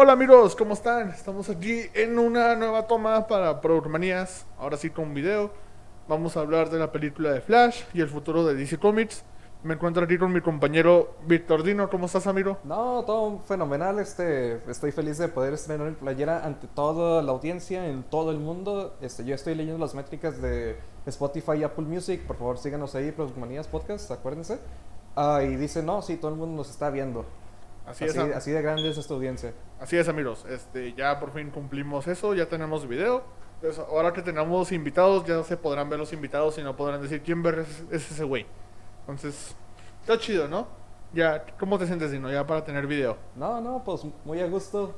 Hola amigos, ¿cómo están? Estamos aquí en una nueva toma para Manías. Ahora sí con video. Vamos a hablar de la película de Flash y el futuro de DC Comics. Me encuentro aquí con mi compañero Víctor Dino. ¿Cómo estás, amigo? No, todo fenomenal. Estoy feliz de poder estrenar mi playera ante toda la audiencia en todo el mundo. Yo estoy leyendo las métricas de Spotify y Apple Music. Por favor, síganos ahí, Manías Podcast, acuérdense. Y dice, no, sí, todo el mundo nos está viendo. Así de grande es esta audiencia. Así es, amigos. Ya por fin cumplimos eso, ya tenemos video. Entonces, ahora que tenemos invitados, ya se podrán ver los invitados y no podrán decir quién ver es ese güey. Entonces, está chido, ¿no? Ya, ¿cómo te sientes, Dino? Ya para tener video. No, pues muy a gusto.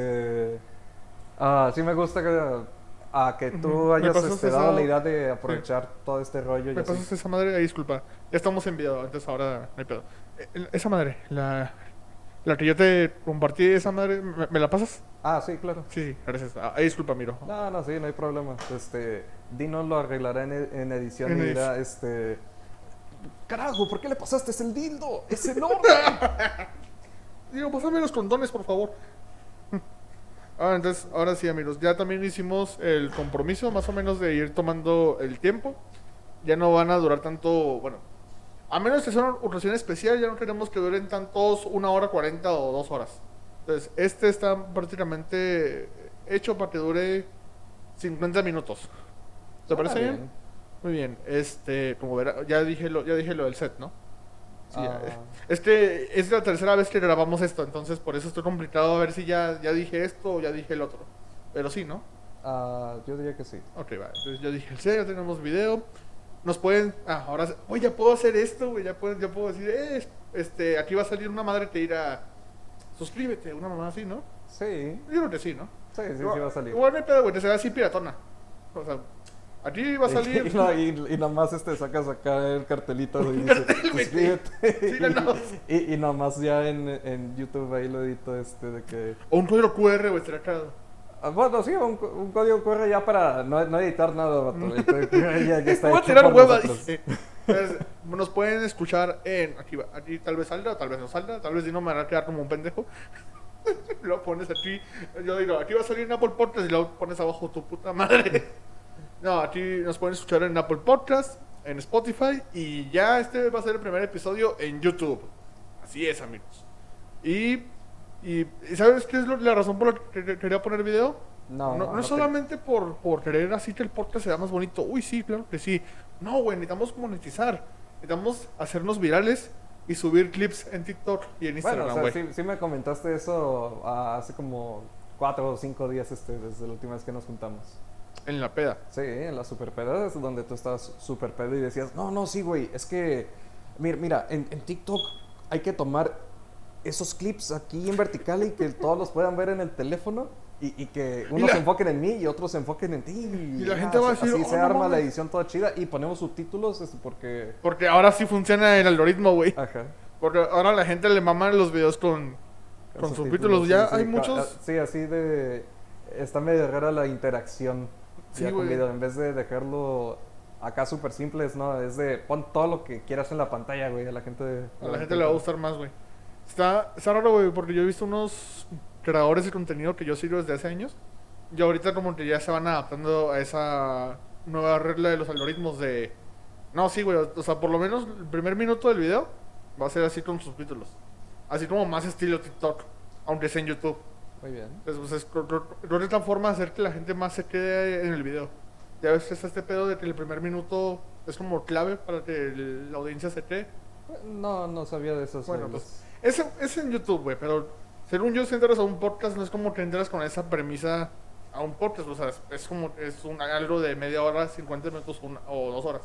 Sí me gusta que tú hayas dado la idea de aprovechar todo este rollo. ¿Me pasas esa madre? Ahí, disculpa. Ya estamos en video, entonces ahora no hay pedo. Esa madre, la que yo te compartí, esa madre, ¿me la pasas? Ah, sí, claro. Sí, gracias. Ahí, disculpa, miro. No, sí, no hay problema. Dino lo arreglará en edición y dirá, carajo, ¿por qué le pasaste el dildo? ¡Es enorme! Digo, pásame los condones, por favor. Entonces, ahora sí, amigos, ya también hicimos el compromiso más o menos de ir tomando el tiempo. Ya no van a durar tanto, bueno, a menos que sea una ocasión especial, ya no queremos que duren tantos 1 hora 40 o 2 horas. Entonces, está prácticamente hecho para que dure 50 minutos. ¿Te parece bien? Muy bien. Como verá, ya dije lo del set, ¿no? Sí, es la tercera vez que grabamos esto, entonces por eso estoy complicado a ver si ya dije esto o ya dije el otro. Pero sí, ¿no? Yo diría que sí. Ok, va. Entonces yo dije el set, ya tenemos video. Nos pueden. Ahora. Oye, ya puedo hacer esto, güey. Ya puedo decir, aquí va a salir una madre que irá. Suscríbete, una mamá así, ¿no? Sí. Yo creo que sí, ¿no? Sí, va a salir. Igual no hay pedo, güey. Te será así piratona. O sea, aquí va a salir. Y nomás sacas acá el cartelito y dice, suscríbete. Y nomás ya en YouTube ahí lo edito de que. O un código QR, güey, será caro. Bueno, sí, un código QR ya para no editar nada, vato. Ya está voy a hecho tirar por hueva, nosotros. dice. Entonces, nos pueden escuchar en. Aquí tal vez salga, tal vez no salga. Tal vez si no me va a quedar como un pendejo. Lo pones aquí. Yo digo, aquí va a salir en Apple Podcast y lo pones abajo tu puta madre. No, aquí nos pueden escuchar en Apple Podcast, en Spotify. Y ya va a ser el primer episodio en YouTube. Así es, amigos. Y ¿sabes qué es la razón por la que quería poner video? No es solamente por querer así que el podcast sea más bonito. Uy, sí, claro que sí. No, güey, necesitamos monetizar. Necesitamos hacernos virales y subir clips en TikTok y en Instagram, güey. Bueno, sí me comentaste eso hace como 4 o 5 días desde la última vez que nos juntamos. En la peda. Sí, en la super peda es donde tú estabas super pedo y decías, no, sí, güey, es que, mira, en TikTok hay que tomar esos clips aquí en vertical y que todos los puedan ver en el teléfono y que unos se enfoquen en mí y otros se enfoquen en ti. Y la gente va a decir, así se arma la edición toda chida y ponemos subtítulos Porque ahora sí funciona el algoritmo, güey. Ajá. Porque ahora la gente le mama los videos con subtítulos. Ya sí, hay muchos. Sí, así está medio rara la interacción. Sí, ya con güey. video, en vez de dejarlo acá súper simples, ¿no? Es de pon todo lo que quieras en la pantalla, güey. A la gente le va a gustar más, güey. Está raro, güey, porque yo he visto unos creadores de contenido que yo sigo desde hace años. Y ahorita como que ya se van adaptando a esa nueva regla de los algoritmos de... No, sí, güey, o sea, por lo menos el primer minuto del video va a ser así con subtítulos. Así como más estilo TikTok, aunque sea en YouTube. Muy bien. Entonces, creo que es la forma de hacer que la gente más se quede en el video. Ya ves que está este pedo de que el primer minuto es como clave para que la audiencia se quede. No sabía de esas Bueno, reglas. pues es en YouTube, güey, pero según yo, si entras a un podcast, no es como que entras con esa premisa a un podcast, o sea, es como algo de media hora, 50 minutos o 2 horas.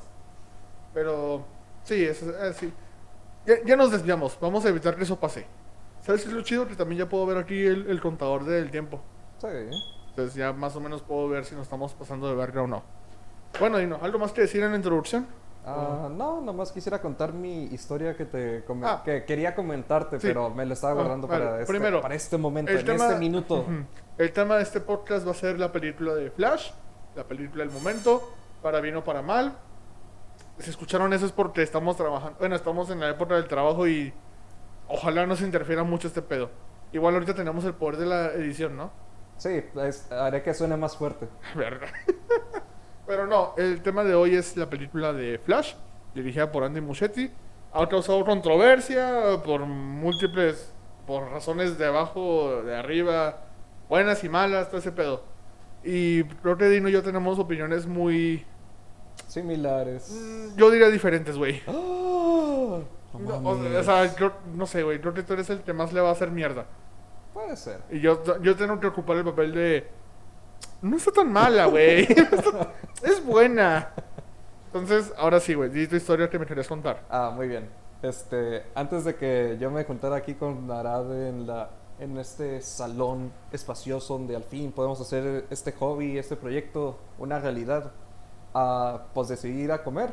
Pero sí, es así. Ya nos desviamos, vamos a evitar que eso pase. ¿Sabes qué es lo chido? Que también ya puedo ver aquí el contador del tiempo. Sí. Entonces ya más o menos puedo ver si nos estamos pasando de verga o no. Bueno, Dino, ¿algo más que decir en la introducción? No, nomás quisiera contar mi historia que quería comentarte, sí. Pero me lo estaba guardando para este momento, este minuto. El tema de este podcast va a ser la película de Flash, la película del momento, para bien o para mal. Si escucharon eso es porque estamos trabajando, bueno, estamos en la época del trabajo y ojalá no se interfiera mucho este pedo. Igual ahorita tenemos el poder de la edición, ¿no? Sí, haré que suene más fuerte. Verga. Pero no, el tema de hoy es la película de Flash, dirigida por Andy Muschietti. Ha causado controversia por razones de abajo, de arriba, buenas y malas, todo ese pedo. Y creo que Dino y yo tenemos opiniones muy, Similares. yo diría diferentes, güey. ¡Ah! No No, mames. o sea, no sé, güey, creo que tú eres el que más le va a hacer mierda. Puede ser. Y yo tengo que ocupar el papel de... No está tan mala, güey. Es buena. Entonces, ahora sí, güey, di tu historia que me querías contar. Ah, muy bien. Antes de que yo me juntara aquí con Arad en este salón espacioso donde al fin podemos hacer este hobby, este proyecto, una realidad, pues decidí ir a comer.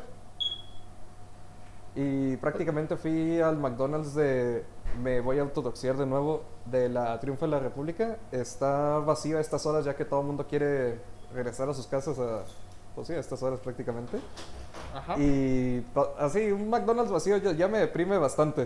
Y prácticamente fui al McDonald's me voy a autodoxiar de nuevo, de la Triunfo de la República. Está vacío a estas horas ya que todo el mundo quiere regresar a sus casas pues sí, a estas horas prácticamente. Ajá. Y así, un McDonald's vacío ya me deprime bastante.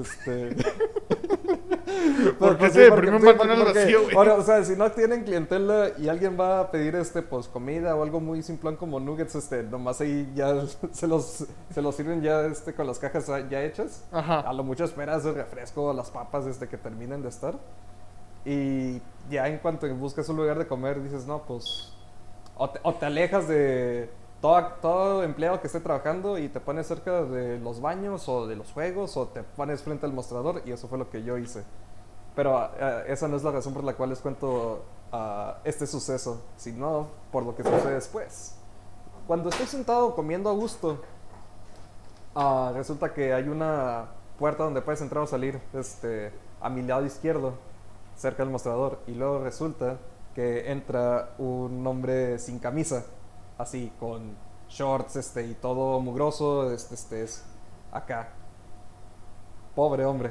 ¿Por qué Pues te deprime un McDonald's vacío, güey? Ahora, o sea, si no tienen clientela y alguien va a pedir pues comida o algo muy simplón como nuggets, nomás ahí ya se los sirven ya con las cajas ya hechas. Ajá. A lo mucho esperas el refresco o las papas que terminen de estar. Y ya en cuanto buscas un lugar de comer, dices, no, pues o te alejas de todo empleado que esté trabajando y te pones cerca de los baños o de los juegos o te pones frente al mostrador, y eso fue lo que yo hice. Pero esa no es la razón por la cual les cuento este suceso, sino por lo que sucede después. Cuando estoy sentado comiendo a gusto, resulta que hay una puerta donde puedes entrar o salir a mi lado izquierdo, cerca del mostrador, y luego resulta que entra un hombre sin camisa, así, con shorts, y todo mugroso, es acá. Pobre hombre.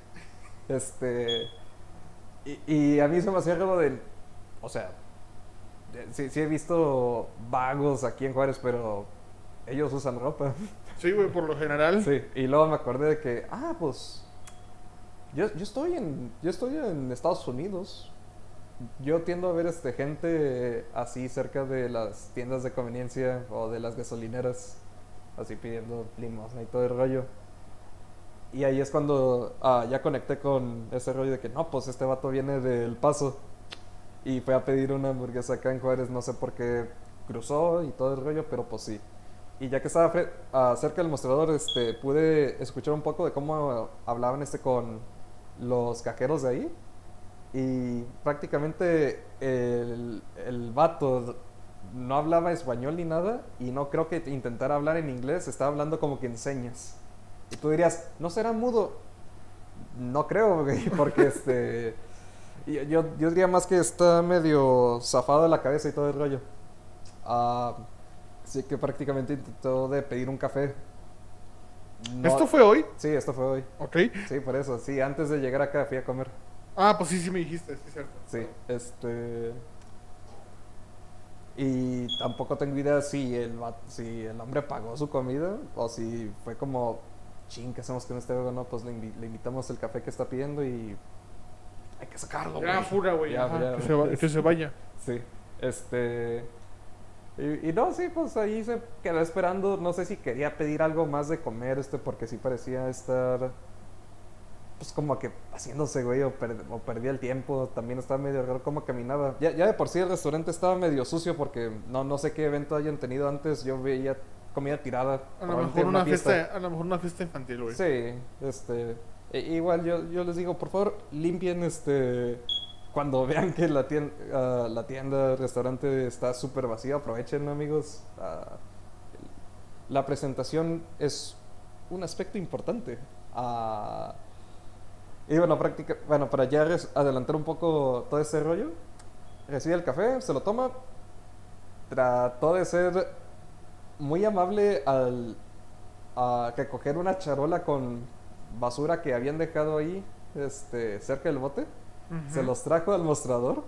Y a mí se me hacía algo o sea, sí he visto vagos aquí en Juárez, pero ellos usan ropa. Sí, güey, por lo general. Sí, y luego me acordé de que, pues, yo estoy en Estados Unidos. Yo tiendo a ver gente así cerca de las tiendas de conveniencia o de las gasolineras, así pidiendo limosna y todo el rollo. Y ahí es cuando ya conecté con ese rollo de que no, pues este vato viene del Paso y fue a pedir una hamburguesa acá en Juárez, no sé por qué cruzó y todo el rollo, pero pues sí. Y ya que estaba cerca del mostrador, pude escuchar un poco de cómo hablaban con los cajeros de ahí. Y prácticamente el vato no hablaba español ni nada, y no creo que intentara hablar en inglés, estaba hablando como que en señas. Y tú dirías, ¿no será mudo? No creo, güey, porque yo diría más que está medio zafado de la cabeza y todo el rollo. Así que prácticamente intentó de pedir un café. No, ¿Esto fue hoy? sí, esto fue hoy. Ok. Sí, por eso, sí, antes de llegar acá fui a comer. Ah, pues sí me dijiste, sí, cierto. Sí, y tampoco tengo idea si si el hombre pagó su comida o si fue como, ching, ¿qué hacemos con este juego? No, pues le invitamos el café que está pidiendo y hay que sacarlo, Ya, güey. fura, güey. Ya, ajá, ya. que se vaya. Sí, y no, sí, pues ahí se quedó esperando. No sé si quería pedir algo más de comer, porque sí parecía estar, pues como que haciéndose, güey, o perdía el tiempo. También estaba medio raro cómo caminaba. Ya de por sí el restaurante estaba medio sucio porque no sé qué evento hayan tenido antes. Yo veía comida tirada. A lo probablemente mejor en una fiesta, a lo mejor una fiesta infantil, güey. Sí, igual yo les digo, por favor, limpien cuando vean que la tienda, restaurante está súper vacía, aprovechen, amigos. La presentación es un aspecto importante. Y bueno, para ya adelantar un poco todo ese rollo, recibe el café, se lo toma, trató de ser muy amable a recoger una charola con basura que habían dejado ahí cerca del bote. Se los trajo al mostrador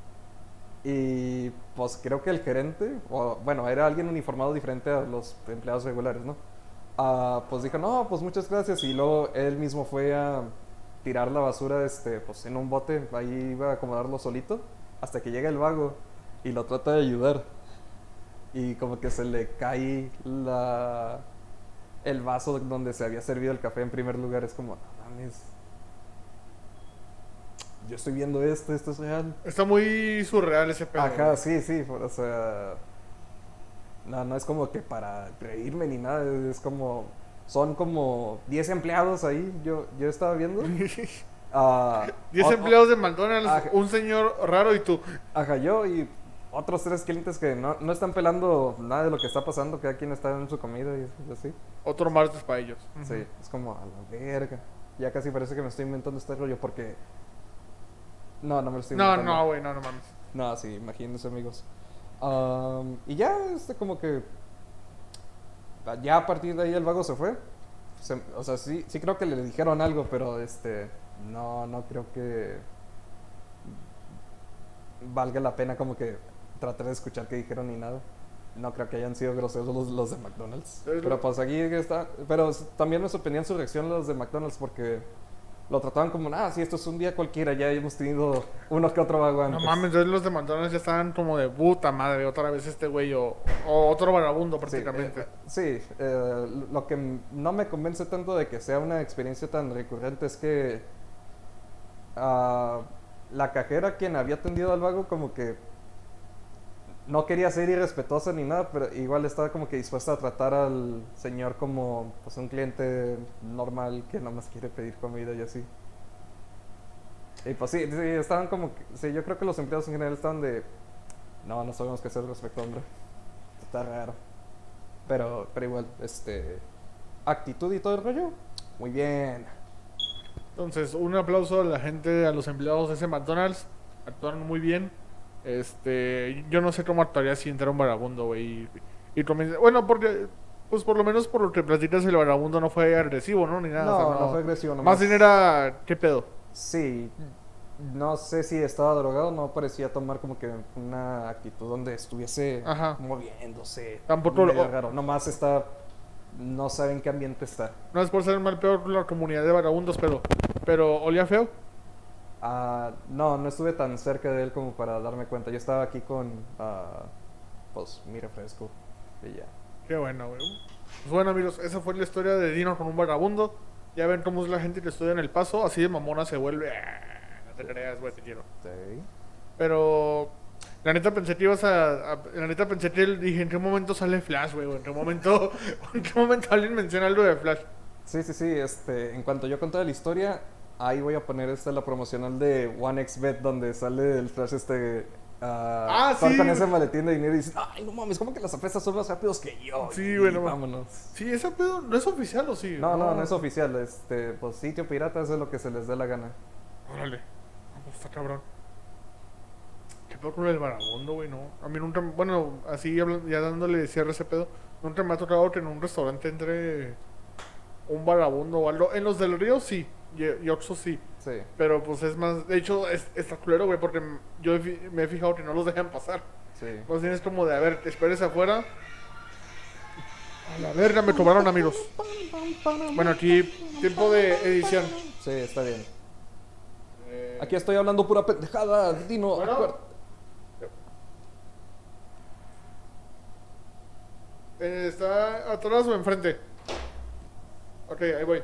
y pues creo que el gerente, o bueno, era alguien uniformado diferente a los empleados regulares, ¿no? Pues dijo, no, pues muchas gracias, y luego él mismo fue a tirar la basura, pues en un bote, ahí iba a acomodarlo solito, hasta que llega el vago y lo trata de ayudar. Y como que se le cae el vaso donde se había servido el café en primer lugar. Es como, no mames, yo estoy viendo esto es real. Está muy surreal ese pedo. Ajá, güey. sí, sí, o sea, no es como que para reírme ni nada, es como, son como 10 empleados ahí, yo estaba viendo. 10 O- o- empleados de McDonald's, Ajá. un señor raro y tú. Ajá, yo y otros 3 clientes que no están pelando nada de lo que está pasando, cada quien está en su comida y así. Otro martes para ellos. Sí, es como a la verga. Ya casi parece que me estoy inventando este rollo porque... No me lo estoy No, inventando. no, güey, no mames. No, sí, imagínense, amigos. Y ya, como que... Ya a partir de ahí el vago se fue. O sea, sí creo que le dijeron algo, pero no creo que valga la pena como que tratar de escuchar qué dijeron ni nada. No creo que hayan sido groseros los de McDonald's. Es lo- Pero pues aquí está. Pero también me sorprendían su reacción los de McDonald's porque lo trataban como, sí, esto es un día cualquiera, ya hemos tenido uno que otro vago No antes. mames, entonces los de McDonald's ya estaban como de puta madre, otra vez este güey o otro vagabundo Sí, prácticamente. lo que no me convence tanto de que sea una experiencia tan recurrente es que la cajera quien había atendido al vago como que no quería ser irrespetuosa ni nada, pero igual estaba como que dispuesta a tratar al señor como pues un cliente normal que nomás quiere pedir comida y así. Y pues sí, estaban como que, sí, yo creo que los empleados en general estaban de no sabemos qué hacer al respecto, hombre. Está raro. Pero igual, actitud y todo el rollo. Muy bien. Entonces, un aplauso a la gente, a los empleados de ese McDonald's. Actuaron muy bien. Yo no sé cómo actuaría si entrara un vagabundo, güey. Y comienza. Bueno, porque, pues por lo menos por lo que platicas, el vagabundo no fue agresivo, ¿no? Ni nada. O sea, No fue agresivo Más nomás. bien era. ¿Qué pedo? Sí, no sé si estaba drogado, no parecía tomar como que una actitud donde estuviese Ajá. moviéndose. Tampoco medio lo- raro. Nomás está, no sabe en qué ambiente está. No es por ser mal peor la comunidad de vagabundos, pero olía feo. No estuve tan cerca de él como para darme cuenta. Yo estaba aquí con, pues, mi refresco y ya. Qué bueno, güey. Pues bueno, amigos, esa fue la historia de Dino con un vagabundo. Ya ven cómo es la gente que estudia en El Paso. Así de mamona se vuelve. No te creas, güey, te quiero. Sí. Pero la neta pensé que ibas la neta pensé que dije, ¿en qué momento sale Flash, güey? ¿En qué momento, en qué momento alguien menciona algo de Flash? Sí, en cuanto yo conté la historia, ahí voy a poner la promocional de OneXBet donde sale el Flash sí. con ese maletín de dinero y dice, ay, no mames, ¿cómo que las apuestas son más rápidos que yo? Sí, Y güey, no mames. vámonos. Sí, ese pedo no es oficial, ¿o sí? No es oficial, pues sitio pirata es lo que se les dé la gana. Órale. No, pues está cabrón. ¿Qué pedo con el vagabundo, güey? No. A mí nunca. Bueno, así ya dándole cierre a ese pedo. Nunca me ha tocado que en un restaurante entre un vagabundo o algo. En los del río sí. Y Oxxo sí. Sí, Pero pues es más. De hecho, está culero, güey. Porque me he fijado que no los dejan pasar. sí. Pues tienes como de, a ver, esperes afuera. A la verga, me cobraron, amigos. Bueno, aquí, tiempo de edición. Sí, está bien. Eh, Aquí estoy hablando pura pendejada, Dino. Bueno. acuérdate. ¿Está atrás o enfrente? Ok, ahí voy.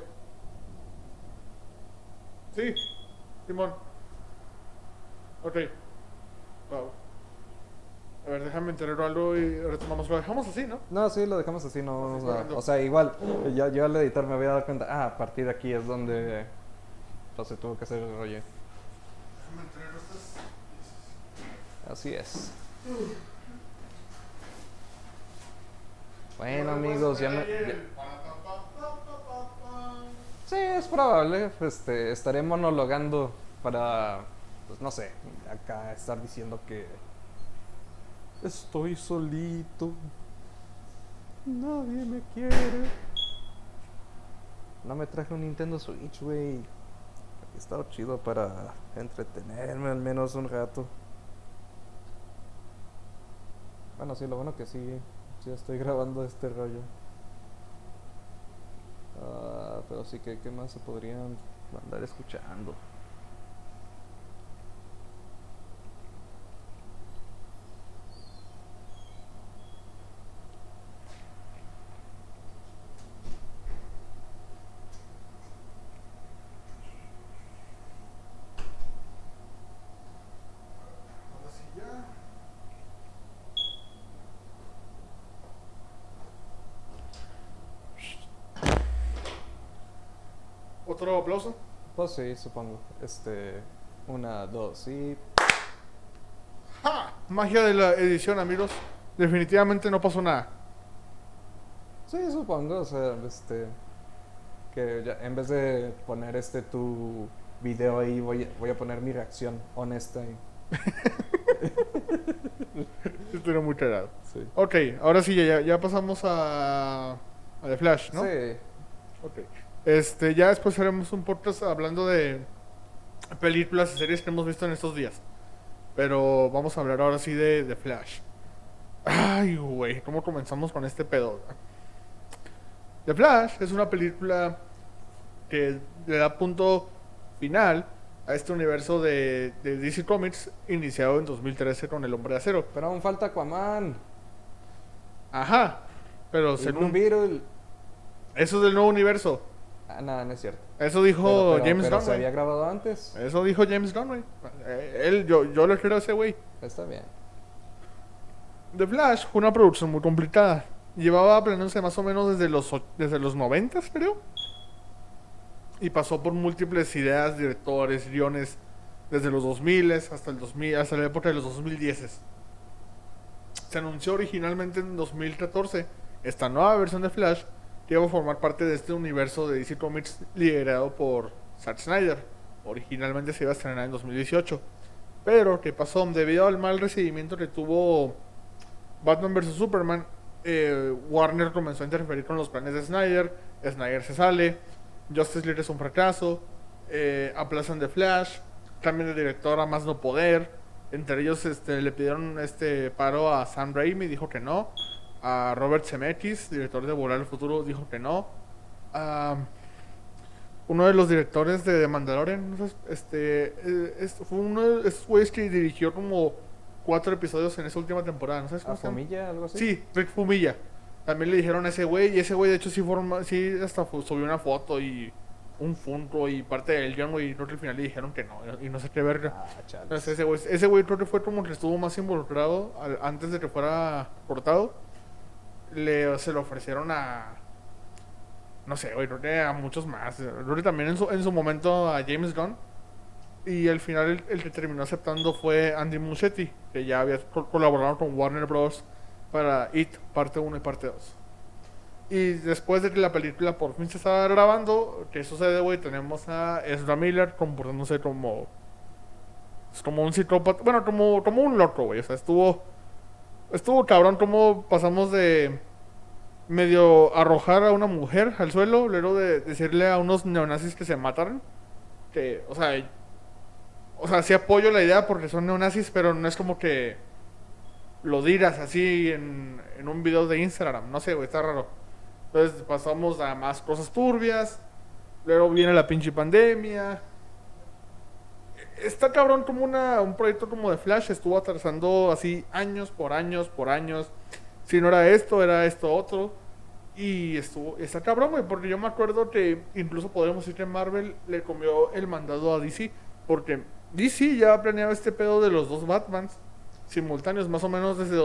Sí, Simón. Ok. Wow. A ver, déjame enterar algo y retomamos. Lo dejamos así, ¿no? No, sí, lo dejamos así, no Así vamos corriendo. o sea, igual, yo al editar me voy a dar cuenta, a partir de aquí es donde pues, se tuvo que hacer el rollo. Déjame enterar estas. Así es. Bueno, amigos, Sí, es probable, estaré monologando para, pues no sé, acá estar diciendo que estoy solito, nadie me quiere. No me traje un Nintendo Switch, güey. Estaba chido para entretenerme al menos un rato. Bueno, sí, lo bueno que sí estoy grabando este rollo. pero sí que, ¿qué más se podrían andar escuchando? Ahora sí ya. Otro aplauso. Pues sí, supongo. Una, dos y... ¡Ja! Magia de la edición, amigos. Definitivamente no pasó nada. Sí, supongo, o sea, que ya, en vez de poner tu video ahí, voy a poner mi reacción honesta y... Estoy muy cagado. Sí. Ok, ahora sí, ya pasamos a The Flash, ¿no? Sí, Ok. Ya después haremos un podcast hablando de películas y series que hemos visto en estos días. Pero vamos a hablar ahora sí de The Flash. Ay, güey, ¿cómo comenzamos con este pedo? The Flash es una película que le da punto final a este universo de DC Comics iniciado en 2013 con El Hombre de Acero. pero aún falta Aquaman. Ajá, pero Y según... Blue Beetle. Eso es del nuevo universo. Ah, nada, no es cierto. Eso dijo James pero Gunn, se güey. había grabado antes. Eso dijo James Gunn, güey. Yo le creo a ese güey. Está bien. The Flash fue una producción muy complicada. Llevaba planeándose más o menos desde los 90, creo. Y pasó por múltiples ideas, directores, guiones, desde los 2000 hasta el 2000, hasta la época de los 2010. Se anunció originalmente en 2014 esta nueva versión de Flash que iba a formar parte de este universo de DC Comics liderado por Zack Snyder. Originalmente se iba a estrenar en 2018. Pero, ¿qué pasó? Debido al mal recibimiento que tuvo Batman vs. Superman, Warner comenzó a interferir con los planes de Snyder. Snyder se sale. Justice League es un fracaso. Aplazan The Flash. Cambian de director a más no poder. Entre ellos le pidieron paro a Sam Raimi, dijo que no. A Robert Zemeckis, director de Volar al Futuro, dijo que no. Uno de los directores de The Mandalorian, ¿no sabes? Fue uno de esos güeyes que dirigió como 4 episodios en esa última temporada, ¿no sabes ¿A cómo se llama? Fomilla, algo así? Sí, Rick Fumilla. También le dijeron a ese güey, y ese güey de hecho sí hasta subió una foto y un Funko y parte del guión, güey, y creo que al final le dijeron que no, y no sé qué verga. Ah, chales. Entonces ese güey creo que fue como que estuvo más involucrado antes de que fuera cortado. Se lo ofrecieron a... No sé, güey, creo que a muchos más. Creo que también en su momento a James Gunn. Y al final el que terminó aceptando fue Andy Muschietti, que ya había colaborado con Warner Bros. Para It, parte 1 y parte 2. Y después de que la película por fin se estaba grabando, ¿qué sucede, güey? Tenemos a Ezra Miller comportándose como... Es como un psicópata, bueno, como un loco, güey. O sea, estuvo cabrón como pasamos de medio arrojar a una mujer al suelo, luego de decirle a unos neonazis que se mataran. Que, o sea, sí apoyo la idea porque son neonazis, pero no es como que lo digas así en un video de Instagram. No sé, güey, está raro. Entonces pasamos a más cosas turbias. Luego viene la pinche pandemia. Está cabrón como un proyecto como de Flash estuvo atrasando así años por años por años. Si no era esto otro. Y está cabrón, güey, porque yo me acuerdo que incluso podríamos decir que Marvel le comió el mandado a DC. Porque DC ya planeaba este pedo de los dos Batmans simultáneos, más o menos desde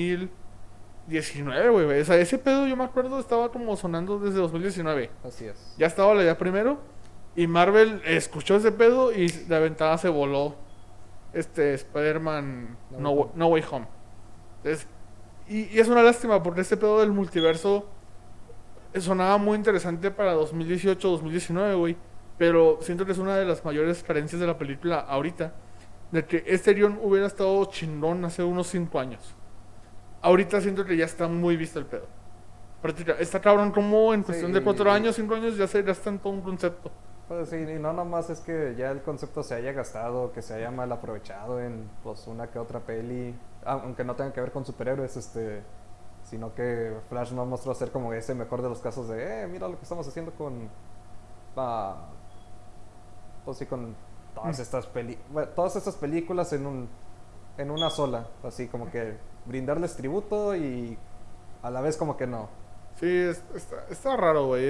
2019, güey. O sea, ese pedo yo me acuerdo estaba como sonando desde 2019. Así es. Ya estaba la idea primero. Y Marvel escuchó ese pedo y de aventada se voló Spider-Man No Way Home. Entonces, y es una lástima porque este pedo del multiverso sonaba muy interesante para 2018-2019, güey. Pero siento que es una de las mayores carencias de la película ahorita. De que este guión hubiera estado chingón hace unos 5 años. Ahorita siento que ya está muy visto el pedo. Está cabrón como en cuestión de 4 años, 5 años ya está en todo un concepto. Pues sí, y no nomás es que ya el concepto se haya gastado, que se haya mal aprovechado en pues una que otra peli, aunque no tenga que ver con superhéroes, sino que Flash no mostró ser como ese mejor de los casos de, mira lo que estamos haciendo con ah, pues sí, con todas estas películas en una sola, así como que brindarles tributo y a la vez como que no. Sí, está raro, güey.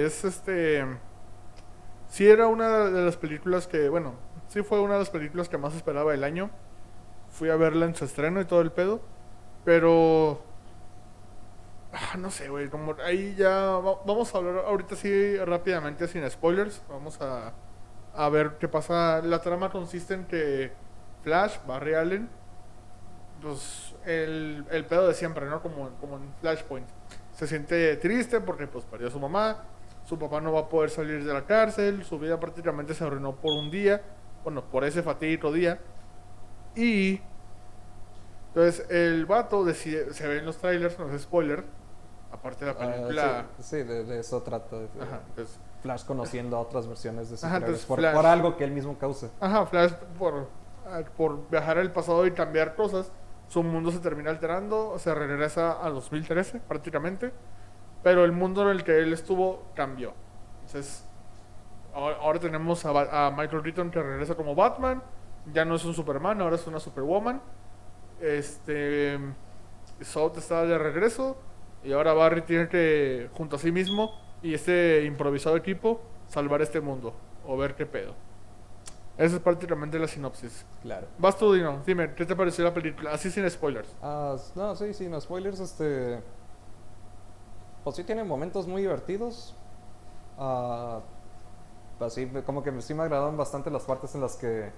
Sí, era una de las películas que, bueno, sí fue una de las películas que más esperaba el año. Fui a verla en su estreno y todo el pedo. Pero. No sé, güey. Como ahí ya. Vamos a hablar ahorita sí rápidamente, sin spoilers. Vamos a ver qué pasa. La trama consiste en que Flash, Barry Allen, pues el pedo de siempre, ¿no? Como en Flashpoint. Se siente triste porque pues perdió a su mamá, su papá no va a poder salir de la cárcel, su vida prácticamente se arruinó por un día, bueno, por ese fatídico día. Y entonces el vato decide, se ve en los trailers, no es spoiler, aparte de la película. Sí, sí, de eso trata. Ajá, entonces, Flash conociendo a otras versiones de ajá, superhéroes entonces por algo que él mismo causa. Ajá, Flash por viajar al pasado y cambiar cosas, su mundo se termina alterando, se regresa a 2013 prácticamente, pero el mundo en el que él estuvo cambió. Entonces, ahora tenemos a Michael Keaton que regresa como Batman, ya no es un Superman, ahora es una Superwoman. Este, Zod está de regreso y ahora Barry tiene que, junto a sí mismo y este improvisado equipo, salvar este mundo o ver qué pedo. Esa es prácticamente la sinopsis. Claro. Vas tú, Dino. Dime, ¿qué te pareció la película? Así sin spoilers. No, sí, sí, no spoilers, pues sí tiene momentos muy divertidos. Ah, así como que sí me agradaron bastante las partes en las que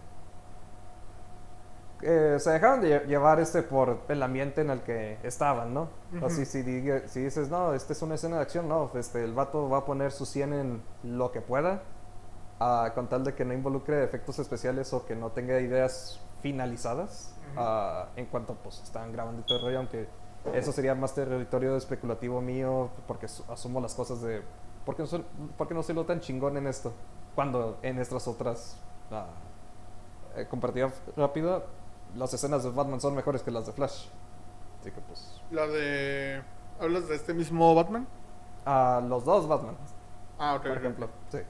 se dejaron de llevar por el ambiente en el que estaban, ¿no? Así si dices, no, esta es una escena de acción, no, el vato va a poner su 100 en lo que pueda, con tal de que no involucre efectos especiales o que no tenga ideas finalizadas en cuanto pues están grabando y todo el rollo, aunque eso sería más territorio especulativo mío porque asumo las cosas de porque no soy lo tan chingón en esto cuando en estas otras comparativa rápida las escenas de Batman son mejores que las de Flash, así que pues La de... ¿Hablas de este mismo Batman? los dos Batman Ok, por ok. ejemplo, sí,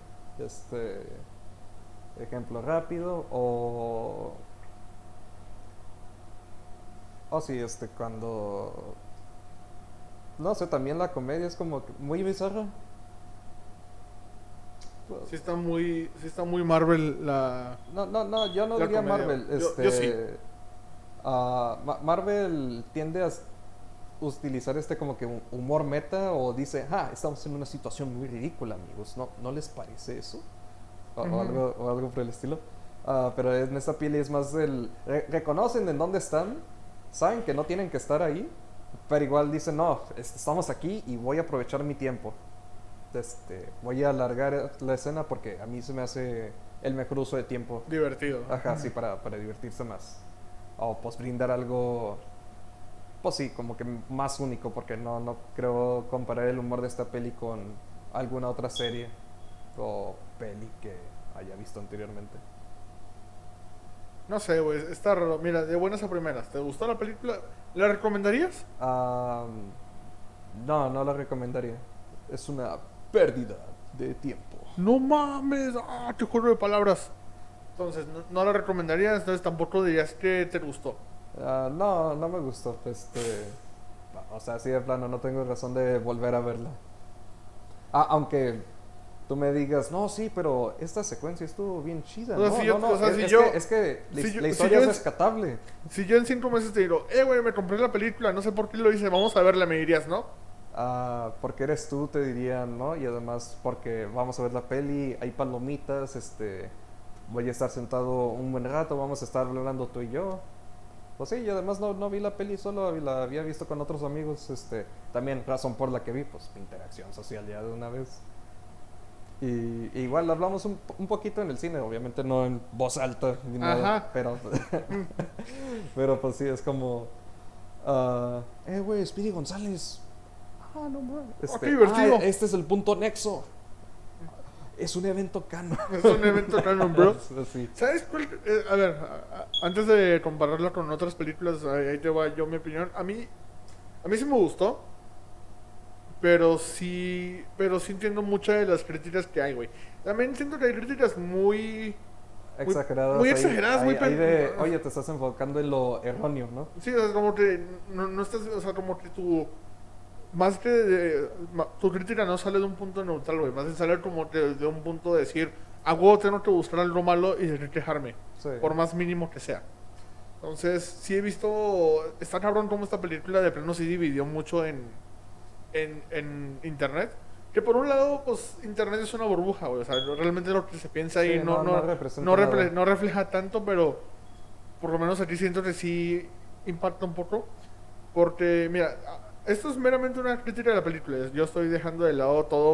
ejemplo rápido o sí, cuando no sé, también la comedia es como que muy bizarra. Sí está muy Marvel la... No, yo no La diría comedia. Marvel. Yo sí. Marvel tiende a utilizar como que un humor meta o dice, estamos en una situación muy ridícula, amigos. ¿No les parece eso? O algo por el estilo. Pero en esta peli es más reconocen en dónde están, saben que no tienen que estar ahí, pero igual dicen, no, estamos aquí y voy a aprovechar mi tiempo. Voy a alargar la escena porque a mí se me hace el mejor uso de tiempo. Divertido. Ajá, sí, para divertirse más. O pues brindar algo, pues sí, como que más único, porque no creo comparar el humor de esta peli con alguna otra serie o peli que haya visto anteriormente. No sé, güey, está raro. Mira, de buenas a primeras, ¿te gustó la película? ¿La recomendarías? No la recomendaría. Es una pérdida de tiempo. No mames, te juro de palabras. Entonces, no la recomendarías, entonces tampoco dirías que te gustó. No me gustó. O sea, así de plano, no tengo razón de volver a verla. Aunque tú me digas, no, sí, pero esta secuencia estuvo bien chida. O sea, No, si yo- no, o sea, si es yo- que, es que la, si yo- la si historia yo es es- rescatable. Si yo en 5 meses te digo, güey, me compré la película, no sé por qué lo hice, vamos a verla, me dirías, ¿no? Porque eres tú, te dirían, ¿no? Y además porque vamos a ver la peli, hay palomitas, voy a estar sentado un buen rato, vamos a estar hablando tú y yo. Pues sí, y además no vi la peli solo, la había visto con otros amigos, también razón por la que vi, pues interacción social ya de una vez. Y igual hablamos un poquito en el cine, obviamente no en voz alta ni nada, Ajá. pero pues sí, es como, güey, Speedy González. No mames. Qué divertido. Este es el punto nexo. Es un evento canon. Es un evento canon, bro. Sí. ¿Sabes cuál? A ver, antes de compararla con otras películas, ahí te va yo mi opinión. A mí sí me gustó, pero sí entiendo muchas de las críticas que hay, güey. También siento que hay críticas Exageradas. muy exageradas, muy Ahí de, oye, te estás enfocando en lo erróneo, ¿no? Sí, o sea, como que no estás, o sea, como que más que tu crítica no sale de un punto neutral, güey, más bien sale como de un punto de decir, a huevo tengo que buscar algo malo y de quejarme, Sí. por más mínimo que sea. Entonces, sí he visto, está cabrón como esta película de plano sí dividió mucho en internet. Que por un lado, pues internet es una burbuja, güey, o sea, realmente lo que se piensa ahí Sí, no representa nada. no refleja tanto, pero por lo menos aquí siento que sí impacta un poco. Porque, mira, esto es meramente una crítica de la película. Yo estoy dejando de lado todo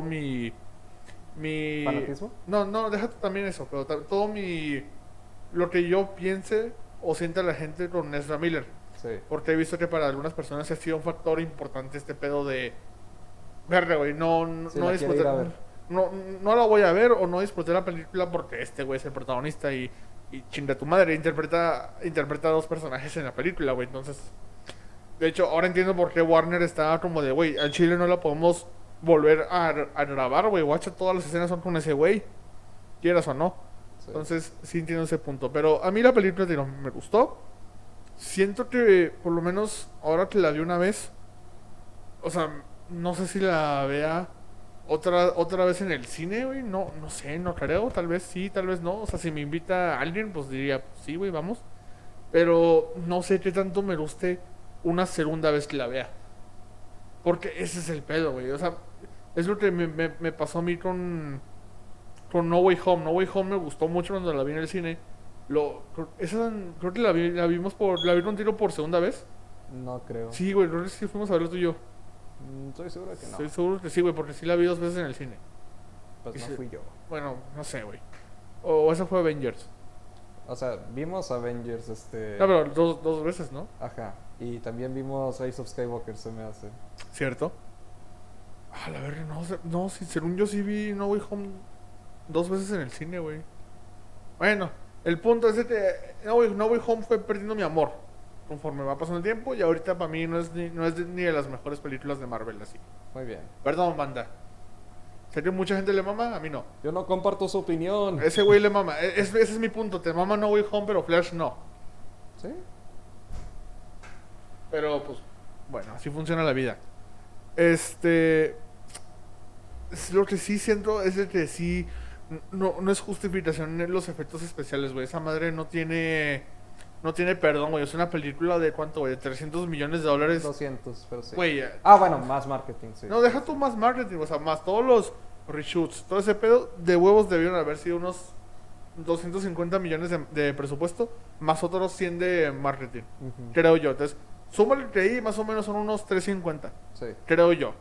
mi... ¿Fanatismo? No, no, déjate también eso, pero todo lo que yo piense o sienta la gente con Ezra Miller. Sí. Porque he visto que para algunas personas ha sido un factor importante este pedo de... Verga, güey, Sí, no la quiere ir a ver. no la voy a ver o no disfruté la película porque este güey es el protagonista y chinga tu madre, interpreta a dos personajes en la película, güey. Entonces, de hecho, ahora entiendo por qué Warner está como de, güey, al chile no la podemos volver a grabar, güey. Guacha, todas las escenas son con ese güey, quieras o no. Sí. Entonces, sí entiendo ese punto. Pero a mí la película, digo, me gustó. Siento que, por lo menos, ahora que la vi una vez, o sea, no sé si la vea otra vez en el cine, güey. No sé, no creo. Tal vez sí, tal vez no. O sea, si me invita alguien, pues diría, pues, sí, güey, vamos. Pero no sé qué tanto me guste una segunda vez que la vea. Porque ese es el pedo, güey. O sea, es lo que me pasó a mí con No Way Home. No Way Home me gustó mucho cuando la vi en el cine. Creo que la vi contigo por segunda vez. No creo. Sí, güey, creo que sí fuimos a verlo tú y yo. Estoy seguro que no. Estoy seguro que sí, güey, porque sí la vi dos veces en el cine. Pues Y no sí. fui yo. Bueno, no sé, güey. O esa fue Avengers. O sea, vimos Avengers, No, pero dos veces, ¿no? Ajá. Y también vimos Rise of Skywalker, se me hace. ¿Cierto? A la verga, no, si según yo sí vi No Way Home dos veces en el cine, güey. Bueno, el punto es de que No Way Home fue perdiendo mi amor conforme va pasando el tiempo y ahorita para mí no es ni de las mejores películas de Marvel así. Muy bien. Perdón, banda. Sé que mucha gente le mama, a mí no. Yo no comparto su opinión. Ese güey le mama. Ese es mi punto. Te mama No Way Home, pero Flash no. ¿Sí? Pero pues, bueno, así funciona la vida. Lo que sí siento es de que sí. No es justificación en los efectos especiales, güey. Esa madre no tiene. No tiene perdón, güey. Es una película de cuánto, güey. De $300 millones. 200, pero sí. Güey, Ah, bueno, más marketing, sí. no, deja tú más marketing, o sea, más todos los reshoots, todo ese pedo de huevos debieron haber sido unos 250 millones de presupuesto, más otros 100 de marketing, Ujú. creo yo. Entonces, súmale que ahí más o menos son unos 350, Sí. creo yo.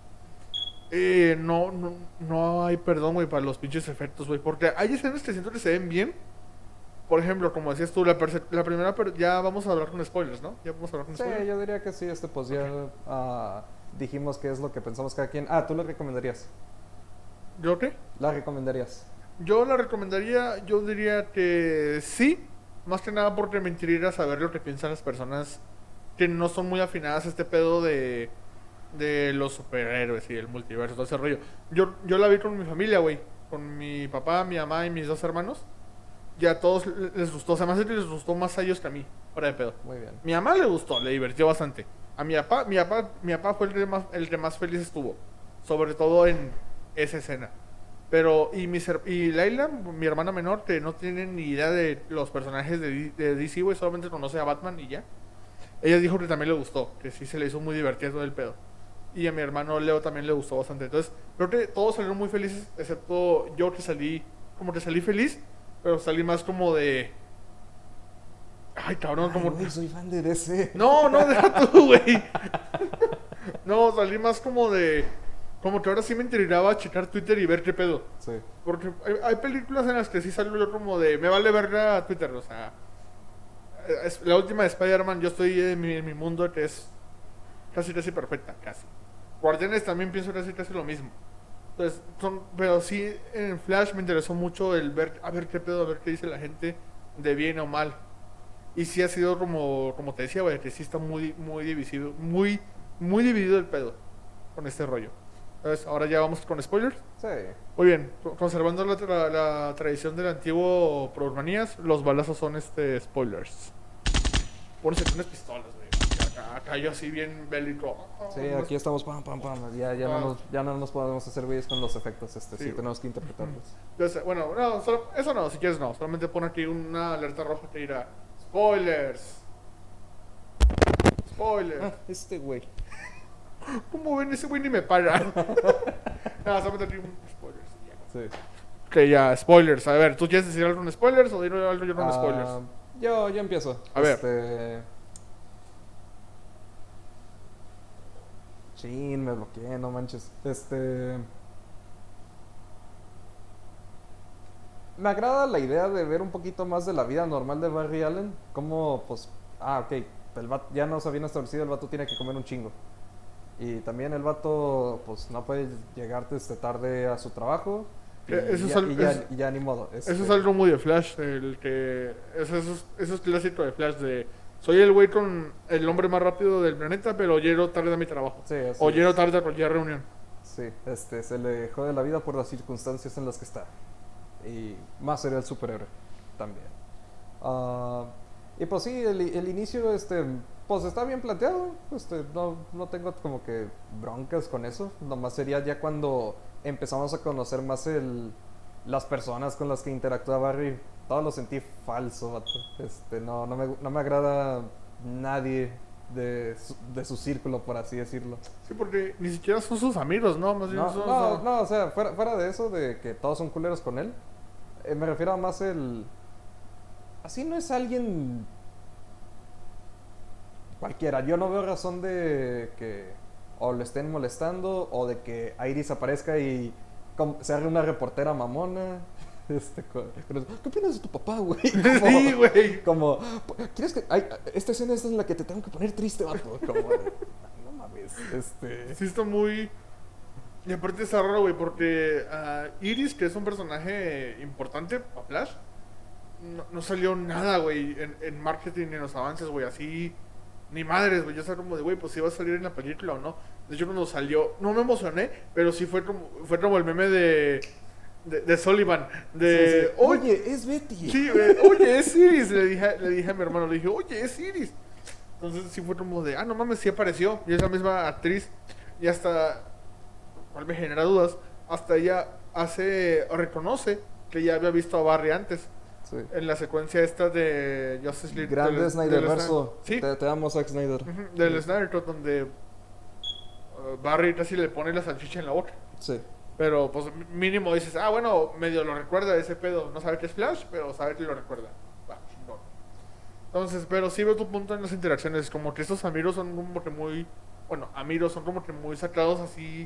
No hay perdón, güey, para los pinches efectos, güey, porque hay escenas que siento que se ven bien. Por ejemplo, como decías tú, la primera, pero ya vamos a hablar con spoilers, ¿no? Ya vamos a hablar con Sí, spoilers. yo diría que sí, pues ya dijimos qué es lo que pensamos cada quien. Ah, ¿tú le recomendarías? ¿Yo qué? ¿La recomendarías? Yo la recomendaría, yo diría que sí, más que nada porque me intriga saber lo que piensan las personas que no son muy afinadas a este pedo de los superhéroes y el multiverso, todo ese rollo. Yo la vi con mi familia, güey, con mi papá, mi mamá y mis dos hermanos. Y a todos les gustó, o sea, más que les gustó más a ellos que a mí, fuera de pedo. Muy bien. Mi mamá le gustó, le divirtió bastante. A mi papá fue el que más feliz estuvo, sobre todo en esa escena. Pero, y Laila, mi hermana menor, que no tiene ni idea de los personajes de DC, güey, solamente conoce a Batman y ya. Ella dijo que también le gustó, que sí se le hizo muy divertido todo el pedo. Y a mi hermano Leo también le gustó bastante. Entonces, creo que todos salieron muy felices, excepto yo como que salí feliz, pero salí más como de... Ay, cabrón, Ay, como... güey, soy fan de DC. No, deja tú, güey. No, salí más como de... Como que ahora sí me intrigaba checar Twitter y ver qué pedo. Sí. Porque hay películas en las que sí salgo yo como de... Me vale verga Twitter, o sea... La última de Spider-Man, yo estoy en mi mundo que es casi perfecta, casi. Guardianes también pienso casi lo mismo. Entonces, pero sí, en Flash me interesó mucho el ver, a ver qué pedo, a ver qué dice la gente de bien o mal. Y sí ha sido como te decía, güey, que sí está muy dividido, muy dividido el pedo. con este rollo. Entonces, ahora ya vamos con spoilers. Sí. Muy bien, conservando la tradición del antiguo Programías, los balazos son spoilers. Pónganse con unas pistolas, güey. Acá yo así bien bélico. Sí, aquí estamos, pam, pam, pam. Ya no nos podemos hacer güeyes con los efectos, sí, Sí. tenemos que interpretarlos. Entonces, bueno, no, eso no, si quieres no. Solamente pon aquí una alerta roja que dirá spoilers. Spoilers. Este güey. ¿Cómo ven? Ese güey ni me para. Nada, solamente aquí un spoilers. Sí. Ok, ya, spoilers. A ver, ¿tú quieres decir algo en spoilers o diré algo yo en spoilers? Yo empiezo. A ver. Chin, me bloqueé, no manches. Me agrada la idea de ver un poquito más de la vida normal de Barry Allen. Como, pues, ok, ya nos habían establecido, el vato tiene que comer un chingo. Y también el vato, pues, no puede llegar tarde a su trabajo. Y ya ni modo. Eso es algo muy de Flash, eso es clásico de Flash de soy el güey con el hombre más rápido del planeta, pero llego tarde a mi trabajo. Sí, o llego tarde a cualquier reunión. Sí, se le jode la vida por las circunstancias en las que está. Y más sería el superhéroe también. Y pues sí, el inicio, pues está bien planteado. No tengo como que broncas con eso. Nomás sería ya cuando empezamos a conocer más las personas con las que interactúa Barry. Todo lo sentí falso, vato. No me agrada nadie de su círculo, por así decirlo. Sí, porque ni siquiera son sus amigos, ¿no? Más bien No, o sea, fuera de eso, de que todos son culeros con él, me refiero a más así no es alguien cualquiera. Yo no veo razón de que o le estén molestando o de que Iris aparezca y se haga una reportera mamona. ¿Qué opinas de tu papá, güey? Sí, güey. Como, ¿quieres que esta escena es en la que te tengo que poner triste, vato? Como, no mames, Sí está muy... Y aparte está raro, güey, porque Iris, que es un personaje importante para Flash, no salió nada, güey, en marketing ni en los avances, güey, así... Ni madres, güey, yo estaba como de, güey, pues si va a salir en la película o no. De hecho, cuando salió, no me emocioné, pero sí fue como el meme de Sullivan, sí. Oye, es Betty. Sí, oye, es Iris, le dije a mi hermano, le dije, oye, es Iris. Entonces sí fue como de, no mames, sí apareció, y es la misma actriz, y hasta, cual me genera dudas, hasta ella reconoce que ya había visto a Barry antes. Sí. En la secuencia esta de Justice League. Grande Snyderverso. Sí. Te amo, Zack Snyder. Del Snyder Cut, donde Barry casi le pone la salchicha en la boca. Sí. Pero pues mínimo dices, bueno, medio lo recuerda ese pedo. No sabe que es Flash, pero sabe que lo recuerda. Va, chingón. Entonces, pero sí veo tu punto en las interacciones. Como que estos amigos son como que muy... Bueno, amigos son como que muy sacados así...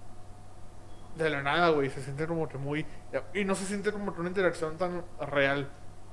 De la nada, güey. Se siente como que muy... Y no se siente como que una interacción tan real.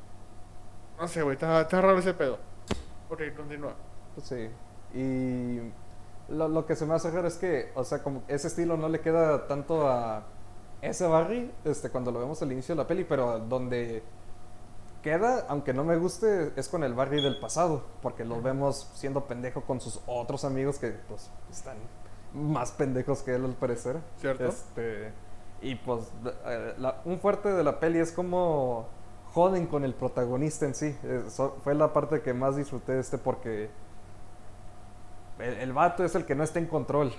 No sé, güey. Está raro ese pedo. Ok, continúa. Sí. Y... Lo que se me hace raro es que, o sea, como ese estilo no le queda tanto a ese Barry, cuando lo vemos al inicio de la peli, pero donde queda, aunque no me guste, es con el Barry del pasado, porque lo vemos siendo pendejo con sus otros amigos que, pues, están más pendejos que él al parecer. ¿Cierto? Y pues, un fuerte de la peli es como joden con el protagonista en sí. Fue la parte que más disfruté porque... El vato es el que no está en control.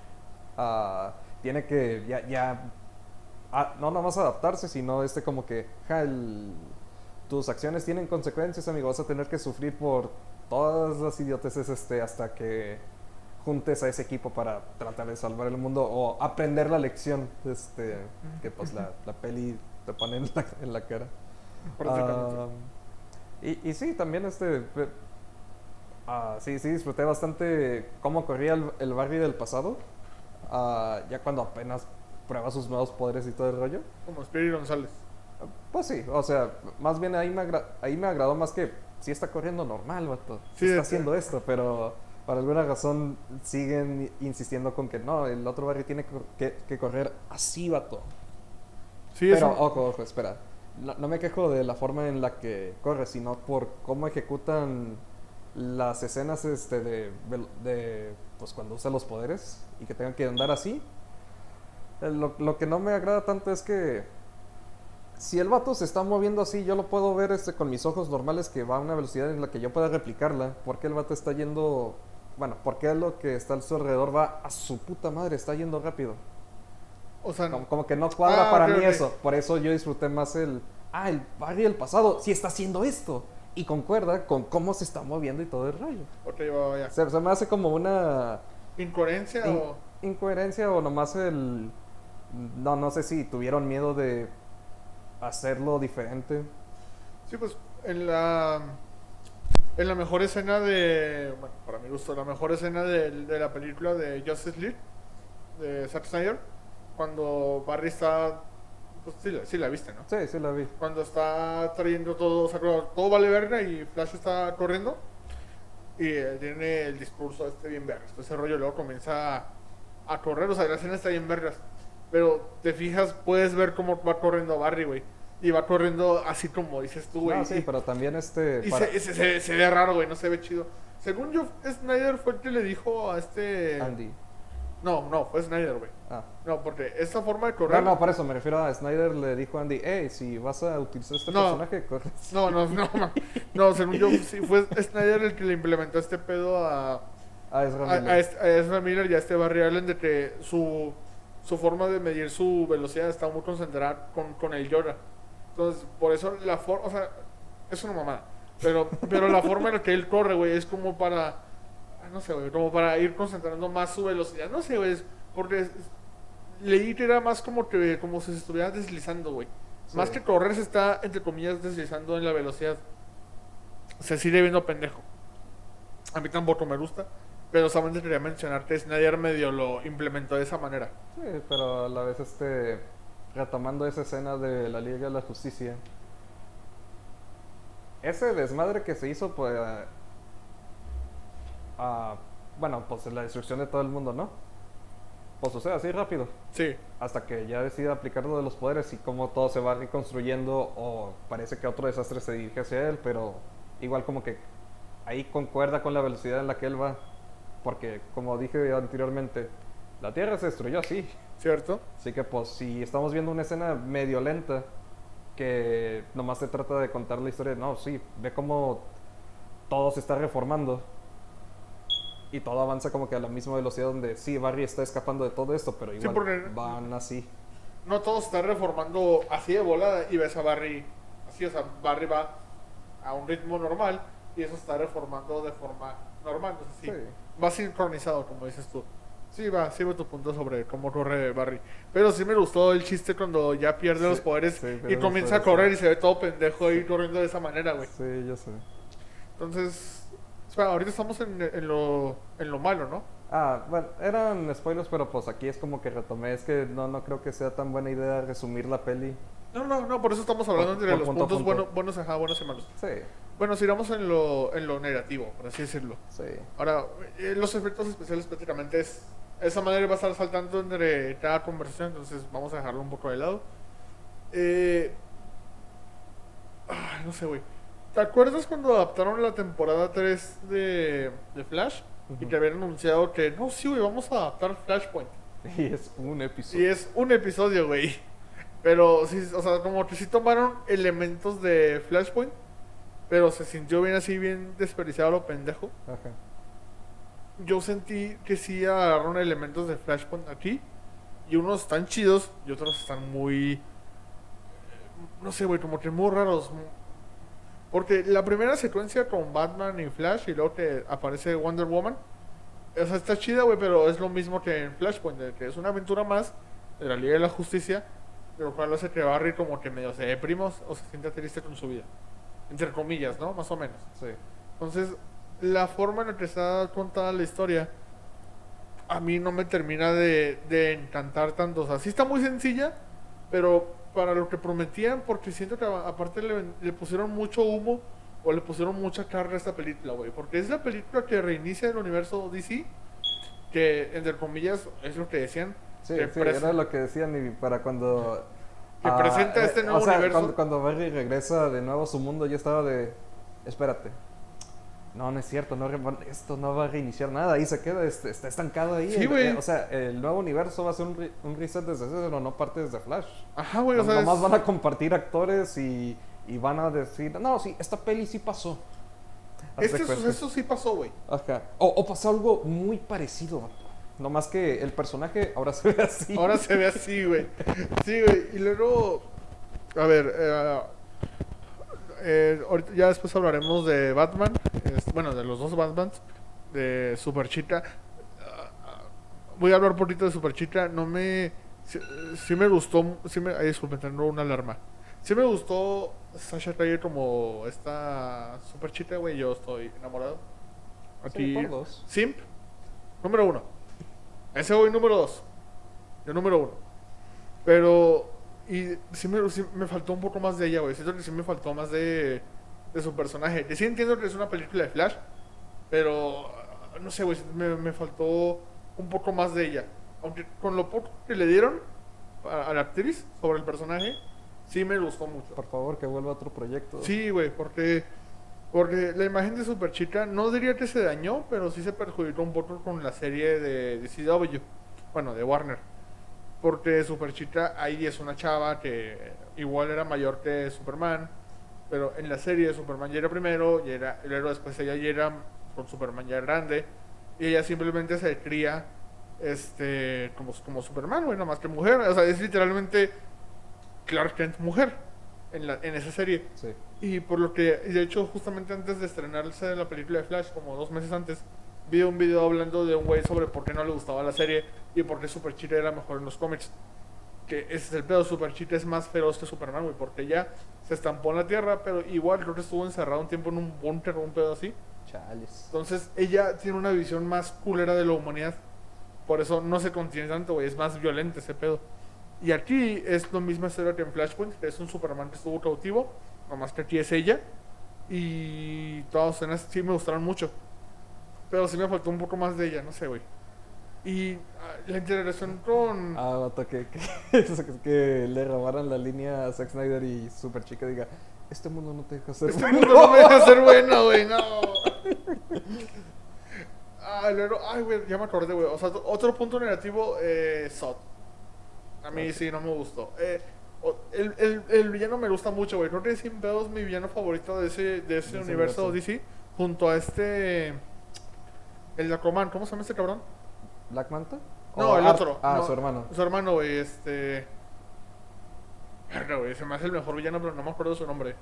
Tiene que no nomás adaptarse, sino como que tus acciones tienen consecuencias, amigo. Vas a tener que sufrir por todas las idioteces hasta que juntes a ese equipo para tratar de salvar el mundo o aprender la lección que pues la peli te pone en la cara. Y sí, también sí, disfruté bastante cómo corría el Barry del pasado. Ya cuando apenas prueba sus nuevos poderes y todo el rollo. Como Spirit González. Pues sí, o sea, más bien ahí me agradó más que sí está corriendo normal, vato. Sí, está haciendo esto, pero por alguna razón siguen insistiendo con que no, el otro Barry tiene que correr así, vato. Sí, pero ojo, espera. No me quejo de la forma en la que corre, sino por cómo ejecutan las escenas de pues cuando usa los poderes y que tengan que andar así. Lo que no me agrada tanto es que si el vato se está moviendo así, yo lo puedo ver con mis ojos normales que va a una velocidad en la que yo pueda replicarla. ¿Por qué el vato está yendo? Bueno, ¿por qué lo que está a su alrededor va a su puta madre? Está yendo rápido. O sea, Como que no cuadra para ok, mí ok. eso. Por eso yo disfruté más el Barry del pasado sí está haciendo esto. Y concuerda con cómo se está moviendo y todo el rollo. Ok, va, ya. Se me hace como una ¿Incoherencia in- o...? incoherencia o nomás no sé si tuvieron miedo de hacerlo diferente. Sí, pues en la mejor escena de, bueno, para mi gusto, la mejor escena de la película de Justice League, de Zack Snyder, cuando Barry está, pues sí la viste, ¿no? Sí, sí la vi. Cuando está trayendo todo, o sea, cuando todo vale verga y Flash está corriendo y tiene el discurso este bien vergas, todo ese rollo luego comienza a correr, o sea, la escena está bien vergas, pero te fijas, puedes ver cómo va corriendo Barry, güey, y va corriendo así como dices tú, güey. No, sí, pero también Y se ve raro, güey, no se ve chido. Según yo, Snyder fue el que le dijo a este... Andy. No, fue Snyder, güey. Ah. No, porque esta forma de No, correr... no, por eso me refiero a Snyder le dijo a Andy, hey, si vas a utilizar este No. personaje, corres. No, según yo, sí fue Snyder el que le implementó este pedo Ah, es a Ezra Miller y a este Barry Allen de que su forma de medir su velocidad está muy concentrada con el Yoda. Entonces, por eso la forma, o sea, es una mamada. Pero la forma en la que él corre, güey, es como para, no sé, güey, como para ir concentrando más su velocidad. No sé, güey, porque leí que era más como si se estuviera deslizando, güey. Sí. Más que correr, se está, entre comillas, deslizando en la velocidad. Se sigue viendo pendejo. A mí tampoco me gusta. Pero solamente quería mencionar que Snyder medio lo implementó de esa manera. Sí, pero a la vez retomando esa escena de la Liga de la Justicia. Ese desmadre que se hizo, pues, bueno, pues la destrucción de todo el mundo, ¿no? Pues sucede así rápido. Sí. Hasta que ya decide aplicar lo de los poderes y cómo todo se va reconstruyendo o parece que otro desastre se dirige hacia él, pero igual como que ahí concuerda con la velocidad en la que él va. Porque, como dije anteriormente, la Tierra se destruyó así. ¿Cierto? Así que, pues, si estamos viendo una escena medio lenta, que nomás se trata de contar la historia, no, sí, ve cómo todo se está reformando. Y todo avanza como que a la misma velocidad donde sí, Barry está escapando de todo esto, pero igual porque van así. no todo se está reformando así de volada y ves a Barry así, o sea, Barry va a un ritmo normal y eso está reformando de forma normal, entonces sí, Sí. va sincronizado como dices tú. Sí, sí va tu punto sobre cómo corre Barry. Pero sí me gustó el chiste cuando ya pierde los poderes sí, y pierde los comienza a poderes, correr sí. y se ve todo pendejo ahí corriendo de esa manera, güey. Sí, yo sé. Entonces, espera, ahorita estamos en lo malo, ¿no? Bueno, eran spoilers, pero pues aquí es como que retomé. Es que no creo que sea tan buena idea resumir la peli. No, por eso estamos hablando entre Por los punto a puntos punto. buenos, ajá, buenos y malos. Sí, Bueno, sigamos en lo negativo, por así decirlo. sí. Ahora, los efectos especiales prácticamente esa manera va a estar saltando entre cada conversación, entonces vamos a dejarlo un poco de lado. No sé, güey. ¿Te acuerdas cuando adaptaron la temporada 3 de Flash? Y Ujú. te habían anunciado que, no, sí, güey, vamos a adaptar Flashpoint. Y es un Y episodio. es un episodio, güey. Pero sí, o sea, como que sí tomaron elementos de Flashpoint, pero se sintió bien así, bien desperdiciado lo pendejo. Ajá. Yo sentí que sí agarraron elementos de Flashpoint aquí. Y unos están chidos y otros están muy... No sé, güey, como que muy raros. Porque la primera secuencia con Batman y Flash y luego que aparece Wonder Woman. O sea, está chida, güey, pero es lo mismo que en Flashpoint, de que es una aventura más de la Liga de la Justicia, lo cual hace que Barry como que medio se deprima o se sienta triste con su vida. Entre comillas, ¿no? Más o menos. Sí. Entonces, la forma en la que está contada la historia a mí no me termina de encantar tanto. O sea, sí está muy sencilla, pero para lo que prometían, porque siento que aparte le pusieron mucho humo o le pusieron mucha carga a esta película, güey. Porque es la película que reinicia el universo DC, que entre comillas es lo que decían. Sí, que sí, era lo que decían y para cuando... que presenta este nuevo o sea, universo. cuando Barry regresa de nuevo a su mundo, yo estaba de... Espérate. No, no es cierto, esto no va a reiniciar nada, ahí se queda, está estancado ahí. Sí, güey. O sea, el nuevo universo va a ser un reset desde cero, no parte desde Flash. Ajá, güey, o sea, Nomás van a compartir actores y van a decir, no, sí, esta peli sí pasó. Haz de cuenta. Eso sí pasó, güey. Ajá. O pasó algo muy parecido, vato. No más que el personaje ahora se ve así. Ahora se ve así, güey. Sí, güey. Y luego, a ver, ahorita ya después hablaremos de Batman. Bueno, de los dos Batmans. De Super Cheetah. Voy a hablar un poquito de Super Cheetah. No me... Sí me gustó... Ay, disculpen, tengo una alarma. Sí me gustó Sasha Calle como esta Super Cheetah, güey. Yo estoy enamorado. Sí, por dos. Simp, número 1. Ese güey número 2. Yo número 1. Pero... Y sí me faltó un poco más de ella, güey. Siento que sí me faltó más de su personaje. Y sí entiendo que es una película de Flash. Pero... No sé, güey. Me faltó un poco más de ella. Aunque con lo poco que le dieron a la actriz sobre el personaje, sí me gustó mucho. Por favor, que vuelva a otro proyecto. Sí, güey, porque la imagen de Super Chica no diría que se dañó, pero sí se perjudicó un poco con la serie de CW, bueno, de Warner. Porque Super Chica ahí es una chava que igual era mayor que Superman, pero en la serie Superman ya era primero, luego después ella ya era con Superman ya grande, y ella simplemente se cría como Superman, güey, nomás que mujer. O sea, es literalmente Clark Kent mujer en esa serie. Sí. Y por lo que, de hecho, justamente antes de estrenarse la película de Flash, como 2 meses antes, vi un video hablando de un güey sobre por qué no le gustaba la serie y por qué Super Cheetah era mejor en los cómics. Que ese es el pedo, Super Cheetah es más feroz que Superman, güey, porque ya se estampó en la tierra, pero igual creo que estuvo encerrado un tiempo en un búnker o un pedo así. Chales. Entonces ella tiene una visión más culera de la humanidad. Por eso no se contiene tanto, güey, es más violento ese pedo. Y aquí es lo mismo historia que en Flashpoint, que es un Superman que estuvo cautivo, nomás que aquí es ella. Y todas las escenas sí me gustaron mucho. Pero sí me faltó un poco más de ella, no sé, güey. Y la integración con... Vato, que le robaran la línea a Zack Snyder y Super Chica diga, este mundo no te deja ser Este bueno". mundo no me deja ser bueno, güey, no. Luego, ay, güey, ya me acordé, güey. O sea, otro punto negativo, Zod. A mí sí, no me gustó. El villano me gusta mucho, güey. Creo que sin pedos mi villano favorito de ese universo DC. Junto a el de Aquaman, ¿cómo se llama este cabrón? ¿Black Manta? No, el otro. No, su hermano. Su hermano, güey, Verga, güey, se me hace el mejor villano, pero no me acuerdo de su nombre.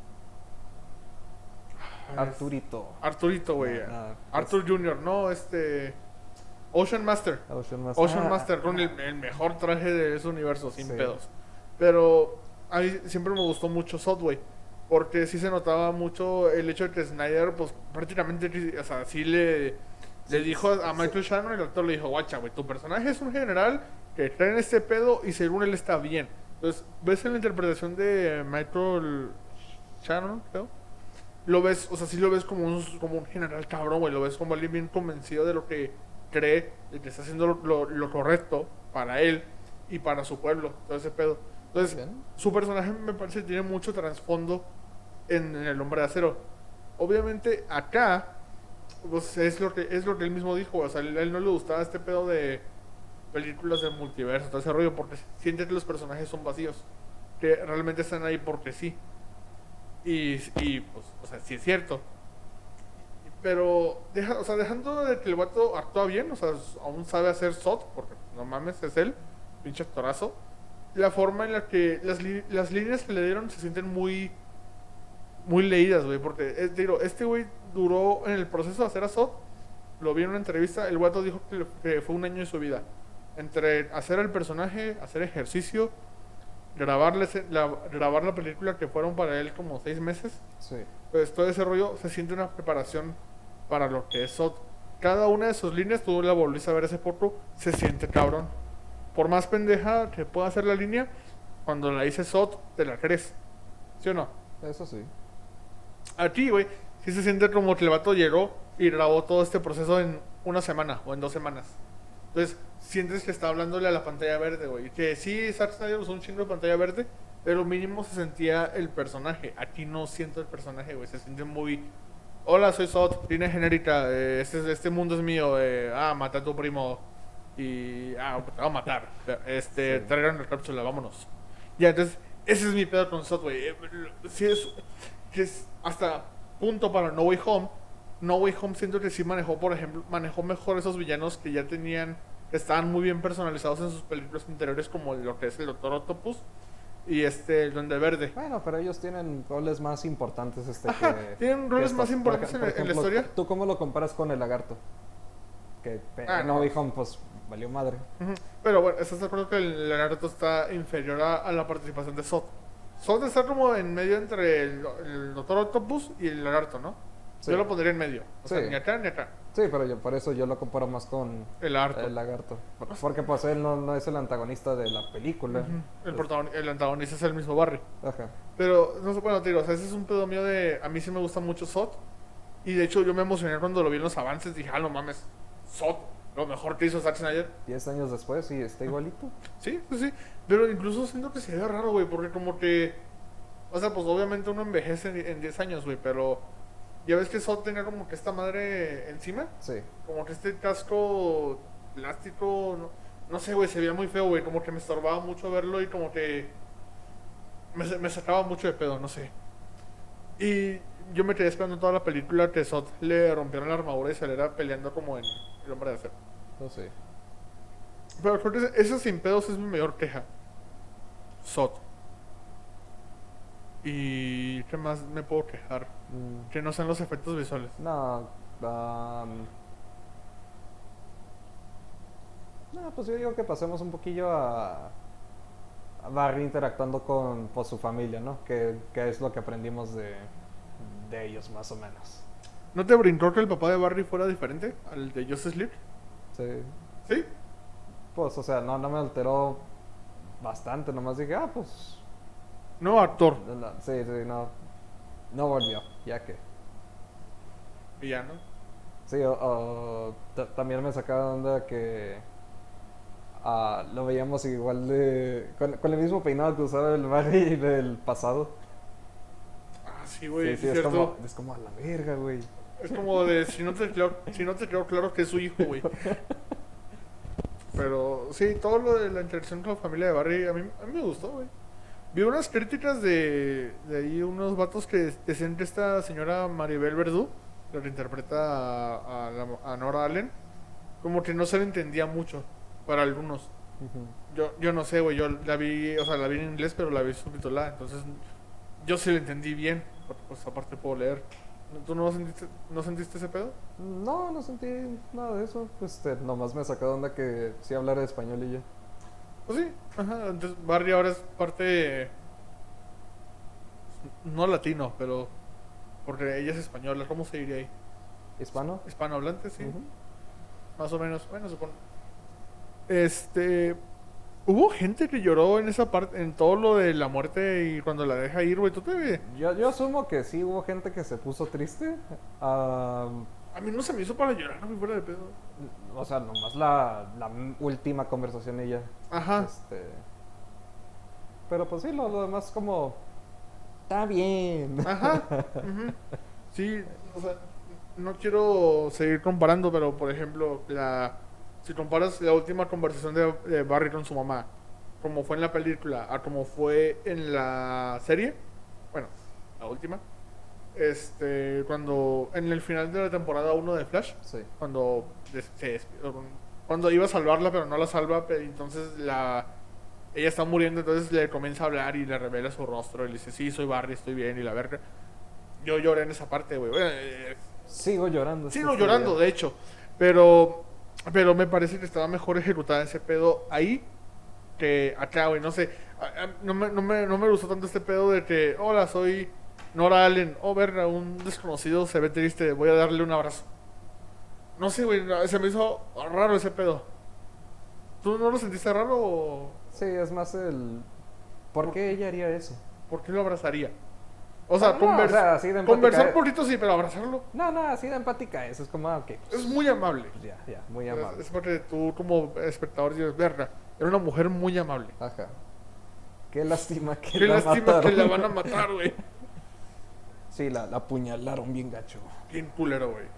Arturito. Arturito, güey. Arthur Jr., no, Ocean Master. Ocean Master con el mejor traje de ese universo, sin pedos. Pero a mí siempre me gustó mucho Zod, porque sí se notaba mucho el hecho de que Snyder, pues prácticamente, o sea, sí le dijo a Michael Shannon, el actor le dijo, guacha, güey, tu personaje es un general que está en este pedo y según él está bien. Entonces, ves en la interpretación de Michael Shannon, creo, lo ves, o sea, sí lo ves como un general cabrón, güey, lo ves como alguien bien convencido de lo que cree, de que está haciendo lo correcto para él y para su pueblo, todo ese pedo. Entonces, Bien. su personaje me parece que tiene mucho trasfondo en El Hombre de Acero. Obviamente, acá, pues es lo que él mismo dijo, o sea, él no le gustaba este pedo de películas del multiverso, todo ese rollo, porque siente que los personajes son vacíos, que realmente están ahí porque sí. Y pues, o sea, sí es cierto. Pero, dejando de que el vato actúa bien, o sea, aún sabe hacer Zod, porque no mames, es él, pinche actorazo. La forma en la que las líneas que le dieron se sienten muy, muy leídas, güey, porque, digo, este güey duró en el proceso de hacer a Zod, lo vi en una entrevista, el vato dijo que fue un año de su vida. Entre hacer el personaje, hacer ejercicio, grabar la película que fueron para él como 6 meses. Sí. Pues todo ese rollo se siente una preparación para lo que es Zod. Cada una de sus líneas, tú la volviste a ver ese foto, se siente cabrón. Por más pendeja que pueda hacer la línea, cuando la dice Zod, te la crees. ¿Sí o no? Eso sí. A ti, güey, sí se siente como que el vato llegó y grabó todo este proceso en una semana o en 2 semanas. Entonces, sientes que está hablándole a la pantalla verde, güey. Que sí, Zack Snyder usó un chingo de pantalla verde, pero mínimo se sentía el personaje. Aquí no siento el personaje, güey. Se siente muy, Hola, soy Sot, línea genérica, este mundo es mío, mata a tu primo y, te va a matar. Sí. Traigan la cápsula, vámonos. Ya, entonces, ese es mi pedo con Sot, güey. Sí es, que es hasta punto para No Way Home. No Way Home siento que sí manejó, por ejemplo, manejó mejor esos villanos que ya tenían, que estaban muy bien personalizados en sus películas anteriores, como lo que es el Doctor Octopus y el Duende Verde. Bueno, pero ellos tienen roles más importantes Ajá, tienen roles más importantes Por en la ejemplo, historia. ¿tú cómo lo comparas con el lagarto? Que No No. Way Home, pues, valió madre. Ujú. Pero bueno, ¿estás de acuerdo que el Naruto está inferior a la participación de Sot? Sot está como en medio entre el Doctor Octopus y el Lagarto, ¿no? Sí. Yo lo pondría en medio. O sea, Sí. ni acá ni acá. Sí, pero por eso yo lo comparo más con El Lagarto. el lagarto. Porque pues él no es el antagonista de la película. Ujú. El antagonista es el mismo Barry. Ajá. Pero, no sé, bueno, te digo, o sea, ese es un pedo mío de... A mí sí me gusta mucho Sot. Y de hecho yo me emocioné cuando lo vi en los avances. Dije, no mames, Sot, lo mejor que hizo Zack Snyder. 10 años después y está igualito. Sí, sí, sí. Pero incluso siento que se ve raro, güey, porque como que... O sea, pues obviamente uno envejece en 10 años, güey, pero... Ya ves que Sot tenía como que esta madre encima. Sí. Como que este casco plástico... No sé, güey, se veía muy feo, güey. Como que me estorbaba mucho verlo y como que... Me sacaba mucho de pedo, no sé. Y yo me quedé esperando toda la película que Sot le rompiera la armadura y saliera peleando como en El Hombre de Acero. No sé. Pero creo que esa sin pedos es mi mayor queja. Sot. ¿Y qué más me puedo quejar? Que no sean los efectos visuales. No. No, pues yo digo que pasemos un poquillo a Barry interactuando con pues, su familia, ¿no? Que es lo que aprendimos de ellos, más o menos. ¿No te brincó que el papá de Barry fuera diferente al de Justice League? Sí. ¿Sí? Pues, o sea, no me alteró bastante, nomás dije, pues... No, actor. Sí, no volvió, ya que... Villano. Sí, también me sacaba de onda que lo veíamos igual con el mismo peinado que usaba el Barry del pasado. Sí, güey, Sí, es cierto. es como a la verga, güey. Es como de si no te quedó claro que es su hijo, güey. Pero sí, todo lo de la interacción con la familia de Barry a mí me gustó, güey. Vi unas críticas de ahí unos vatos que decían que esta señora Maribel Verdú, la que interpreta a Nora Allen, como que no se le entendía mucho para algunos. Yo no sé, güey, yo la vi, o sea, la vi en inglés, pero la vi subtitulada, entonces yo sí la entendí bien, porque pues aparte puedo leer. ¿Tú no sentiste ese pedo? No sentí nada de eso. Nomás me sacó de onda que sí hablara español y ya. Pues sí, ajá, entonces Barry ahora es parte, no latino, pero porque ella es española, ¿cómo se diría ahí? ¿Hispano? Hispanohablante, sí, Ujú. más o menos, bueno, supongo. Hubo gente que lloró en esa parte, en todo lo de la muerte y cuando la deja ir, güey, ¿tú te... Yo asumo que sí hubo gente que se puso triste. A mí no se me hizo para llorar, no me fuera de pedo. O sea, nomás la última conversación y ya. Ajá. Pero pues sí, lo demás como... Está bien. Ajá. Ujú. Sí, o sea, no quiero seguir comparando, pero por ejemplo, si comparas la última conversación de Barry con su mamá, como fue en la película, a como fue en la serie, bueno, la última, cuando en el final de la temporada 1 de Flash, Sí. cuando cuando iba a salvarla, pero no la salva, entonces ella está muriendo, entonces le comienza a hablar y le revela su rostro y le dice, sí, soy Barry, estoy bien y la verga. Yo lloré en esa parte, güey. Sigo llorando. Sigo llorando, de hecho, pero me parece que estaba mejor ejecutada ese pedo ahí que acá, güey, no sé. No me gustó tanto este pedo de que, hola, soy Nora Allen, verga, un desconocido se ve triste, voy a darle un abrazo. No sé, güey, se me hizo raro ese pedo. ¿Tú no lo sentiste raro o Sí, es más el... ¿Por qué ella haría eso? por qué lo abrazaría? O sea, No, o sea, así de empática conversar es. poquito sí, pero abrazarlo No, así de empática es como, ok. es muy amable. Pues ya, muy amable. Es porque tú como espectador dices, verga, era una mujer muy amable. Ajá. Qué lástima que Qué la lástima mataron. que la van a matar, güey. Sí, la apuñalaron bien gacho. Bien culero, güey.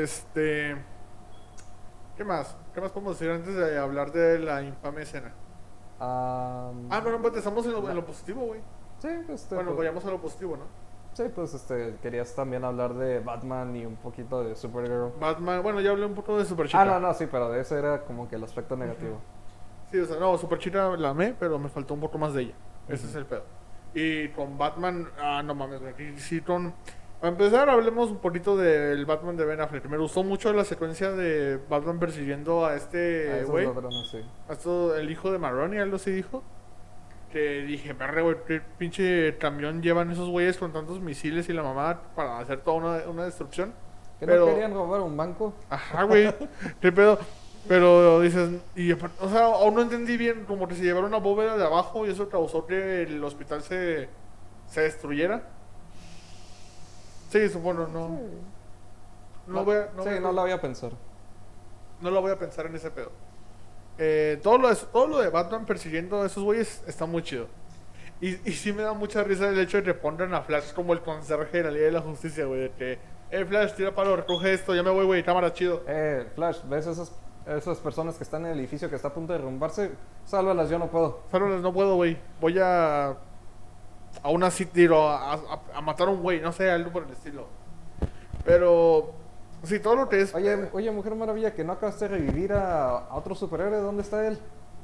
¿Qué más? ¿Qué más podemos decir antes de hablar de la infame escena? Bueno, pues estamos en lo positivo, güey. Sí, Bueno, pues, vayamos a lo positivo, ¿no? sí, pues querías también hablar de Batman y un poquito de Supergirl. Batman, bueno, ya hablé un poco de Superchica. No, sí, pero de ese era como que el aspecto negativo. Sí, o sea, no, Superchica la amé, pero me faltó un poco más de ella. Ese es el pedo. Y con Batman, no mames, güey. Sí, para empezar, hablemos un poquito del Batman de Ben Affleck. Me gustó mucho la secuencia de Batman persiguiendo a este Esos güey. ladrones, sí. El hijo de Maroni, algo así dijo. Que dije, perre, güey, qué pinche camión llevan esos güeyes con tantos misiles y la mamá para hacer toda una destrucción. ¿Que Pero, no querían robar un banco? ajá, güey, qué pedo. Pero dices, o sea, aún no entendí bien, como que se llevaron una bóveda de abajo y eso causó que el hospital se destruyera. Sí, supongo, no. No voy a, no voy a- No la voy a pensar. no lo voy a pensar en ese pedo. Todo lo de Batman persiguiendo a esos güeyes está muy chido. Y sí me da mucha risa el hecho de que pongan a Flash como el conserje de la Liga de la Justicia, güey. De que, Flash, tira palo, recoge esto, ya me voy, güey, cámara, chido. Flash, ¿ves esas personas que están en el edificio que está a punto de derrumbarse? Sálvalas, yo no puedo. Solo no puedo, güey. Voy a una city a matar a un güey, no sé, algo por el estilo. Pero, sí, todo lo que es. Oye, Mujer Maravilla, que no acabaste de revivir a otro superhéroe, ¿dónde está él?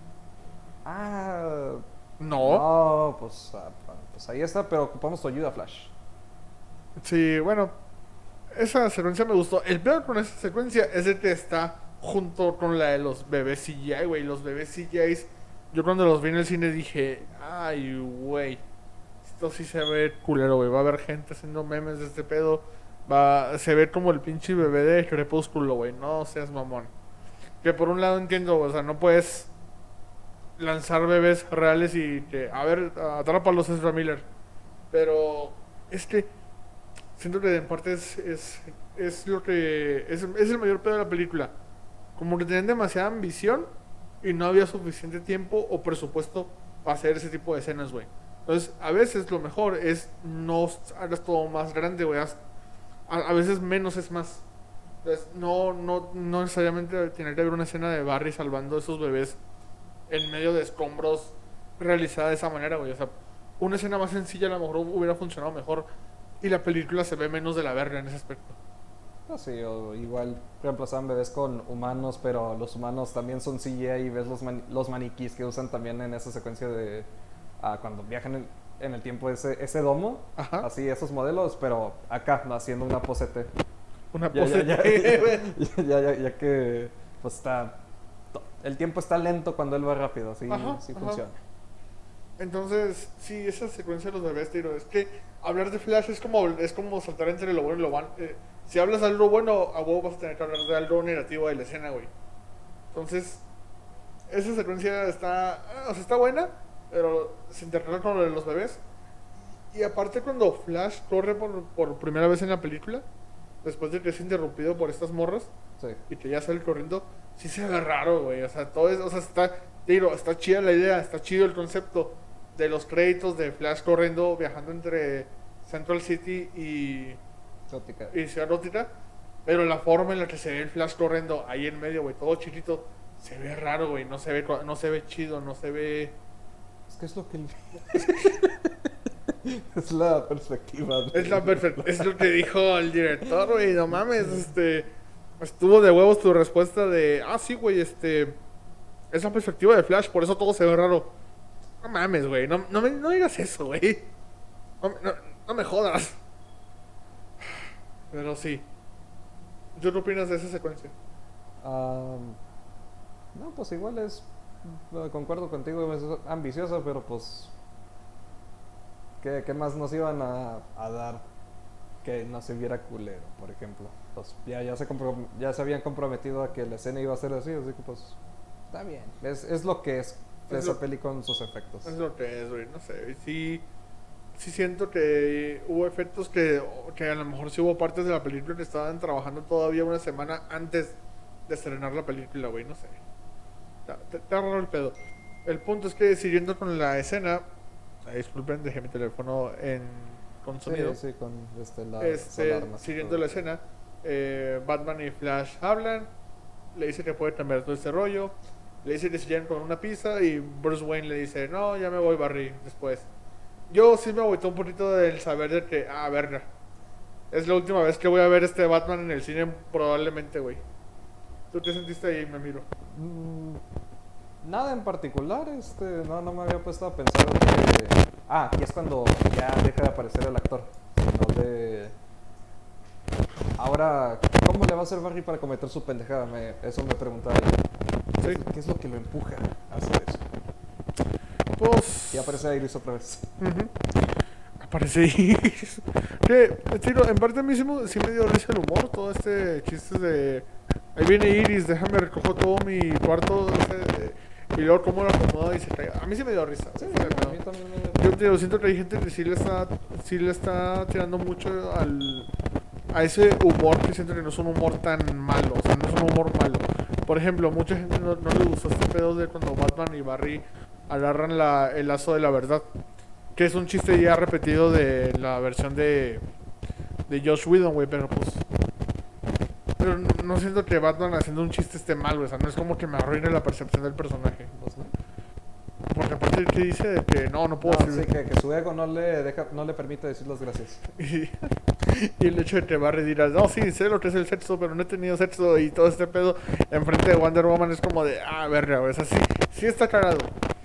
No. No, pues ahí está, pero ocupamos tu ayuda, Flash. Sí, bueno, esa secuencia me gustó. El peor con esa secuencia es de que está junto con la de los bebés CGI, güey. Los bebés CGI, yo cuando los vi en el cine dije, ay, güey, esto sí se ve culero, güey. Va a haber gente haciendo memes de este pedo. Se ve como el pinche bebé de Crepúsculo, güey. No seas mamón. Que por un lado entiendo, o sea, no puedes lanzar bebés reales y que, a ver, atrápalos, Ezra Miller. Pero es que siento que en parte es lo que es el mayor pedo de la película. Como que tenían demasiada ambición y no había suficiente tiempo o presupuesto para hacer ese tipo de escenas, güey. Entonces, a veces lo mejor es no hagas todo más grande, güey. A veces menos es más. Entonces, no necesariamente tiene que haber una escena de Barry salvando a esos bebés en medio de escombros realizada de esa manera, güey. O sea, una escena más sencilla a lo mejor hubiera funcionado mejor y la película se ve menos de la verga en ese aspecto. No, sí, o igual reemplazaban bebés con humanos, pero los humanos también son CGI y ves los maniquís que usan también en esa secuencia de cuando viajan en el tiempo ese domo, Ajá. así esos modelos, pero acá haciendo una posete. Una Ya, pose. ya que pues el tiempo está lento cuando él va rápido, así Ajá. funciona. Entonces, sí, esa secuencia de los bebés, te digo, es que hablar de Flash es como saltar entre lo bueno y lo malo. Si hablas de algo bueno, a vos vas a tener que hablar de algo negativo de la escena, güey. Entonces, esa secuencia está buena, pero se interrelaciona con lo de los bebés. Y aparte, cuando Flash corre por primera vez en la película, después de que es interrumpido por estas morras, Sí. y que ya sale corriendo, sí se ve raro, güey. O sea, está chida la idea, está chido el concepto de los créditos de Flash corriendo, viajando entre Central City Gótica. y Ciudad Gótica, pero la forma en la que se ve el Flash corriendo ahí en medio, güey, todo chiquito, se ve raro, güey. No se ve chido, no se ve. Es que es lo que es la perspectiva. Es lo que dijo el director, güey. No mames, estuvo de huevos tu respuesta de, sí, güey, es la perspectiva de Flash, por eso todo se ve raro. No mames, güey, no digas eso, güey. No me jodas. Pero sí. ¿Tú qué opinas de esa secuencia? No, pues igual concuerdo contigo, es ambiciosa, pero pues ¿qué más nos iban a dar que no se viera culero, por ejemplo? Pues ya se habían comprometido a que la escena iba a ser así que pues está bien, es lo que es esa peli con sus efectos. Es lo que es, güey, no sé. Sí siento que hubo efectos que a lo mejor sí hubo partes de la película que estaban trabajando todavía una semana antes de estrenar la película, güey, no sé. Está raro el pedo. El punto es que siguiendo con la escena, disculpen, dejé mi teléfono con sonido. Sí, con las alarmas. Siguiendo la escena, Batman y Flash hablan, le dice que puede cambiar todo este rollo, le dice que se llegan con una pizza y Bruce Wayne le dice, no, ya me voy, Barry, después. Yo sí me agüité un poquito del saber de que, verga, es la última vez que voy a ver este Batman en el cine probablemente, güey. ¿Tú qué sentiste ahí, me miro? Nada en particular, no me había puesto a pensar que... y es cuando ya deja de aparecer el actor, sino de... Ahora, ¿cómo le va a hacer Barry para cometer su pendejada? Eso me preguntaba yo. Sí. ¿Qué es lo que lo empuja a hacer eso? Pues... Y aparece Iris otra vez. Aparece Iris. Que, tiro, en parte a mí sí me dio risa el humor, todo este chiste de... Ahí viene Iris, déjame recojo todo mi cuarto, y luego cómo lo acomoda y se cae. A mí sí me dio risa. Sí, Fue, a mí también me... yo siento que hay gente que sí le está tirando mucho a ese humor que siento que no es un humor tan malo, o sea, no es un humor malo. Por ejemplo, mucha gente no le gustó este pedo de cuando Batman y Barry agarran el lazo de la verdad, que es un chiste ya repetido de la versión de Joss Whedon, güey, pero pues... Pero no siento que Batman haciendo un chiste esté mal, güey, o sea, no es como que me arruine la percepción del personaje. Pues, ¿no? Porque aparte que dice de que no puedo Sí, que su ego no le permite decir las gracias. Y el hecho de que Barry dirá, no, sí, sé lo que es el sexo, pero no he tenido sexo y todo este pedo enfrente de Wonder Woman es como de, verga, güey, o sea, sí está cagado.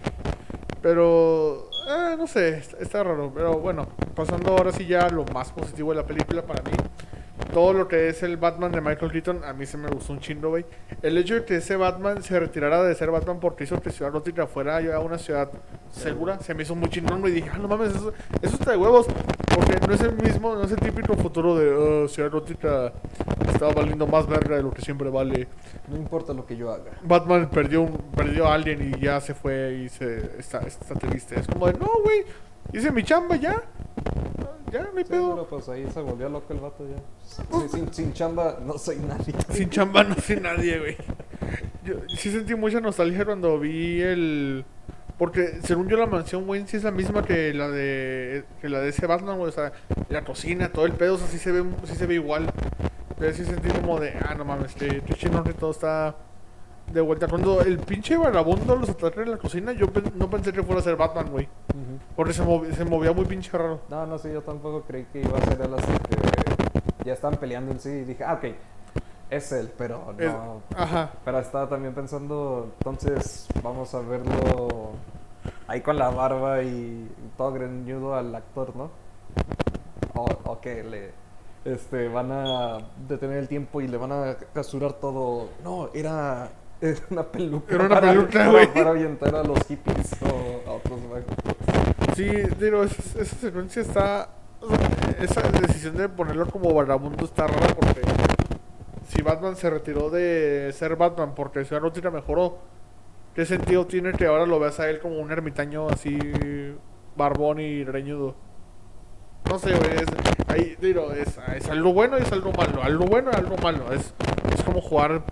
Pero, no sé, está raro. Pero bueno, pasando ahora sí ya a lo más positivo de la película para mí. Todo lo que es el Batman de Michael Keaton, a mí se me gustó un chingo, güey. El hecho de que ese Batman se retirara de ser Batman porque hizo que Ciudad Gótica fuera ya una ciudad segura, se me hizo muy chingón, güey. Y dije, no mames, eso está de huevos. Porque no es el típico futuro de Ciudad Gótica estaba valiendo más verga de lo que siempre vale. No importa lo que yo haga. Batman perdió a alguien y ya se fue y está triste. Es como de, no, güey, hice mi chamba ya. Ya, no hay pedo. Pero pues ahí se volvió loco el vato ya. Sin chamba no soy nadie. Sin chamba no soy nadie, güey. Yo sí sentí mucha nostalgia cuando vi porque según yo la mansión Wayne sí es la misma que la de ese Batman, güey. O sea, la cocina, todo el pedo, o sea, sí se ve igual. Pero sí sentí como de, no mames, que chingón que todo está de vuelta. Cuando el pinche vagabundo los atrae en la cocina, yo no pensé que fuera a ser Batman, güey. Porque se movía muy pinche raro. No, sí, yo tampoco creí que iba a ser él hasta que ya estaban peleando en sí y dije, ok, es él, pero no. Ajá. Pero estaba también pensando, entonces vamos a verlo ahí con la barba y todo greñudo al actor, ¿no? O que van a detener el tiempo y le van a casurar todo. No, era una peluca. Era una peluca, güey. Para ahuyentar a los hippies o a otros vagos. Sí, digo, esa secuencia está... Esa decisión de ponerlo como vagabundo está rara porque... Si Batman se retiró de ser Batman porque Ciudad Gótica mejoró, ¿qué sentido tiene que ahora lo veas a él como un ermitaño así... barbón y greñudo? No sé, güey, ahí, digo, es algo bueno y es algo malo. Algo bueno y algo malo. Es como jugar...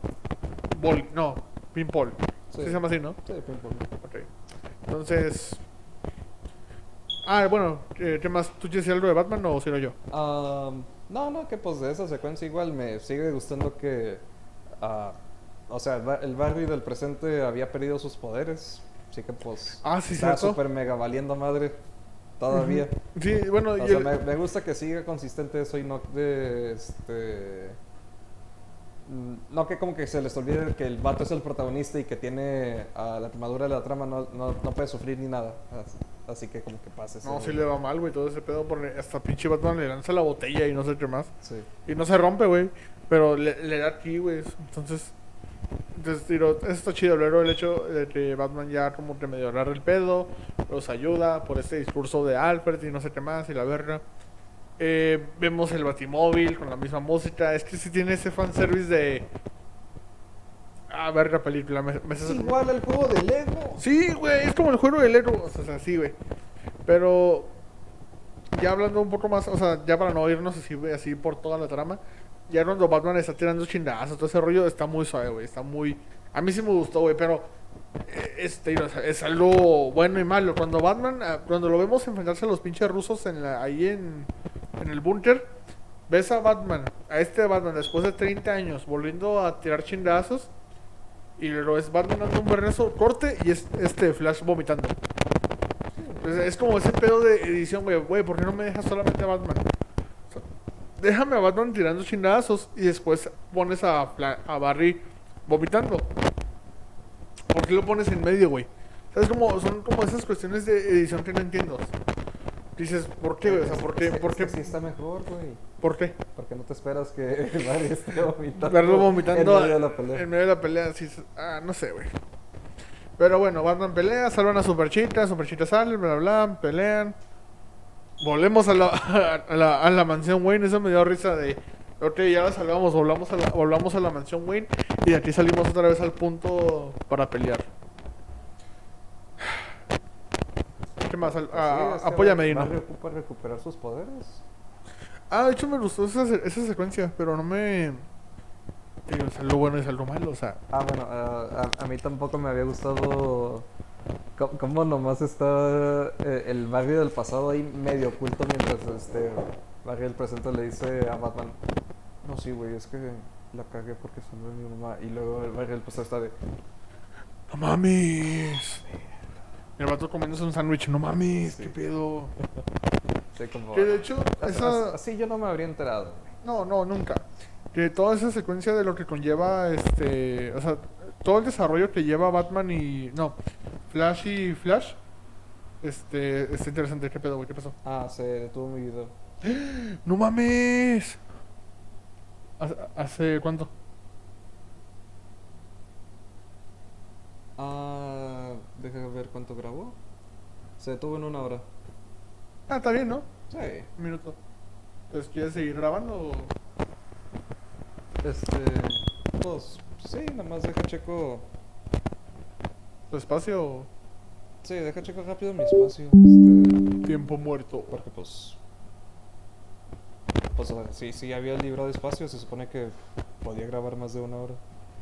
pinball. Sí. Se llama así, ¿no? Sí, pinball. Ok. Entonces... bueno, ¿qué más? ¿Tú quieres decir algo de Batman o sigo yo? No, que pues de esa secuencia igual me sigue gustando que... o sea, el Barry del presente había perdido sus poderes. Así que pues... Sí, está cierto. súper mega valiendo madre todavía. Sí, bueno... O sea, me gusta que siga consistente eso y no de... No que como que se les olvide que el vato es el protagonista y que tiene la armadura de la trama, no puede sufrir ni nada. Así que como que pase. No, sí le va mal, güey, todo ese pedo. Porque hasta pinche Batman le lanza la botella y no sé qué más. Sí. Y no se rompe, güey. Pero le da aquí, güey. Entonces, digo, eso está chido. Luego el hecho de que Batman ya como que medio agarra el pedo, los ayuda por este discurso de Alfred y no sé qué más y la verga. Vemos el Batimóvil con la misma música. Es que sí tiene ese fanservice de... ver la película. Es igual al juego de Lego. Sí, güey, es como el juego de Lego. O sea, sí, güey. Pero... Ya hablando un poco más, o sea, ya para no irnos así por toda la trama. Ya cuando Batman está tirando chingazos, todo ese rollo está muy suave, güey. Está muy... A mí sí me gustó, güey, pero O sea, es algo bueno y malo. Cuando Batman, cuando lo vemos enfrentarse a los pinches rusos ahí en el búnker, ves a Batman, a este Batman después de 30 años, volviendo a tirar chingazos, y lo es Batman dando un berrezo, corte, y es Flash vomitando. Entonces, es como ese pedo de edición, güey, ¿por qué no me dejas solamente a Batman? O sea, déjame a Batman tirando chingazos y después pones a Barry vomitando. ¿Por qué lo pones en medio, güey? ¿Sabes cómo? Son como esas cuestiones de edición que no entiendo. Dices, ¿por qué, güey? O sea, ¿por qué? ¿Por qué? Sí está mejor, güey. ¿Por qué? Porque no te esperas que Barry esté vomitando. Verlo vomitando en medio de la pelea. en medio de la pelea, sí, no sé, güey. Pero bueno, Batman pelea, salvan a Superchita sale, bla, bla, bla, pelean. Volvemos a la mansión Wayne, eso me dio risa de... Ok, ya la salvamos, volvamos a la mansión Wayne y de aquí salimos otra vez al punto para pelear. ¿Qué más? Sí, es que Apóyame, Dino. Barry ocupa recuperar sus poderes. De hecho me gustó esa secuencia, pero no me... Digo, es algo bueno y es algo malo, o sea... Bueno, a mí tampoco me había gustado cómo nomás está el Barry del pasado ahí medio oculto mientras Barry del presente le dice a Batman, no, sí, güey, es que la cagué porque se murió mi mamá. Y luego el Barry del pasado está de, ¡No mames! El vato comiéndose un sándwich, no mames, Sí. qué pedo. sí, como... Que de hecho, Así yo no me habría enterado. No, nunca. Que toda esa secuencia de lo que conlleva, o sea, todo el desarrollo que lleva Batman y... No, Flash y Flash, está interesante. ¿Qué pedo, güey? ¿Qué pasó? Se detuvo mi video. ¡No mames! ¿Hace cuánto? Deja ver cuánto grabó. Se detuvo en 1 hora. Está bien, ¿no? Sí. Un minuto. Entonces, ¿quieres seguir grabando o...? Pues sí, nada más deja checo. ¿Tu espacio Sí, deja checo rápido mi espacio. o tiempo muerto? Porque pues a ver, si había librado espacio, se supone que podía grabar más de 1 hora.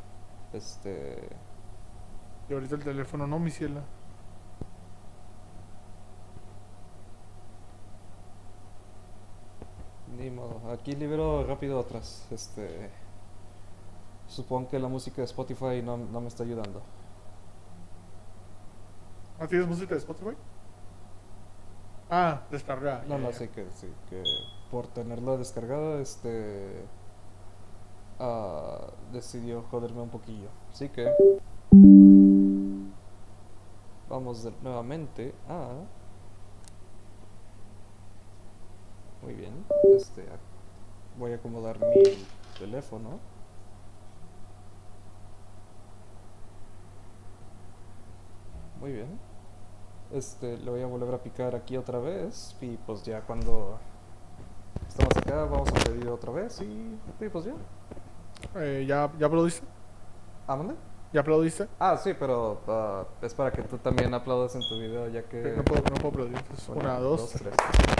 Y ahorita el teléfono no, mi ciela. Ni modo. Aquí libero rápido atrás. Supongo que la música de Spotify no me está ayudando. ¿Tienes música de Spotify? Descarga. No, sí que por tenerla descargada, decidió joderme un poquillo. Así que vamos nuevamente a... Muy bien. Voy a acomodar mi teléfono. Muy bien. Le voy a volver a picar aquí otra vez. Y pues ya cuando estamos acá vamos a pedir otra vez. Y pues ya. ¿Ya aplaudiste? ¿Mande? ¿Ya aplaudiste? Sí, pero es para que tú también aplaudas en tu video, ya que... No puedo aplaudir. Entonces, 1, 2. 3.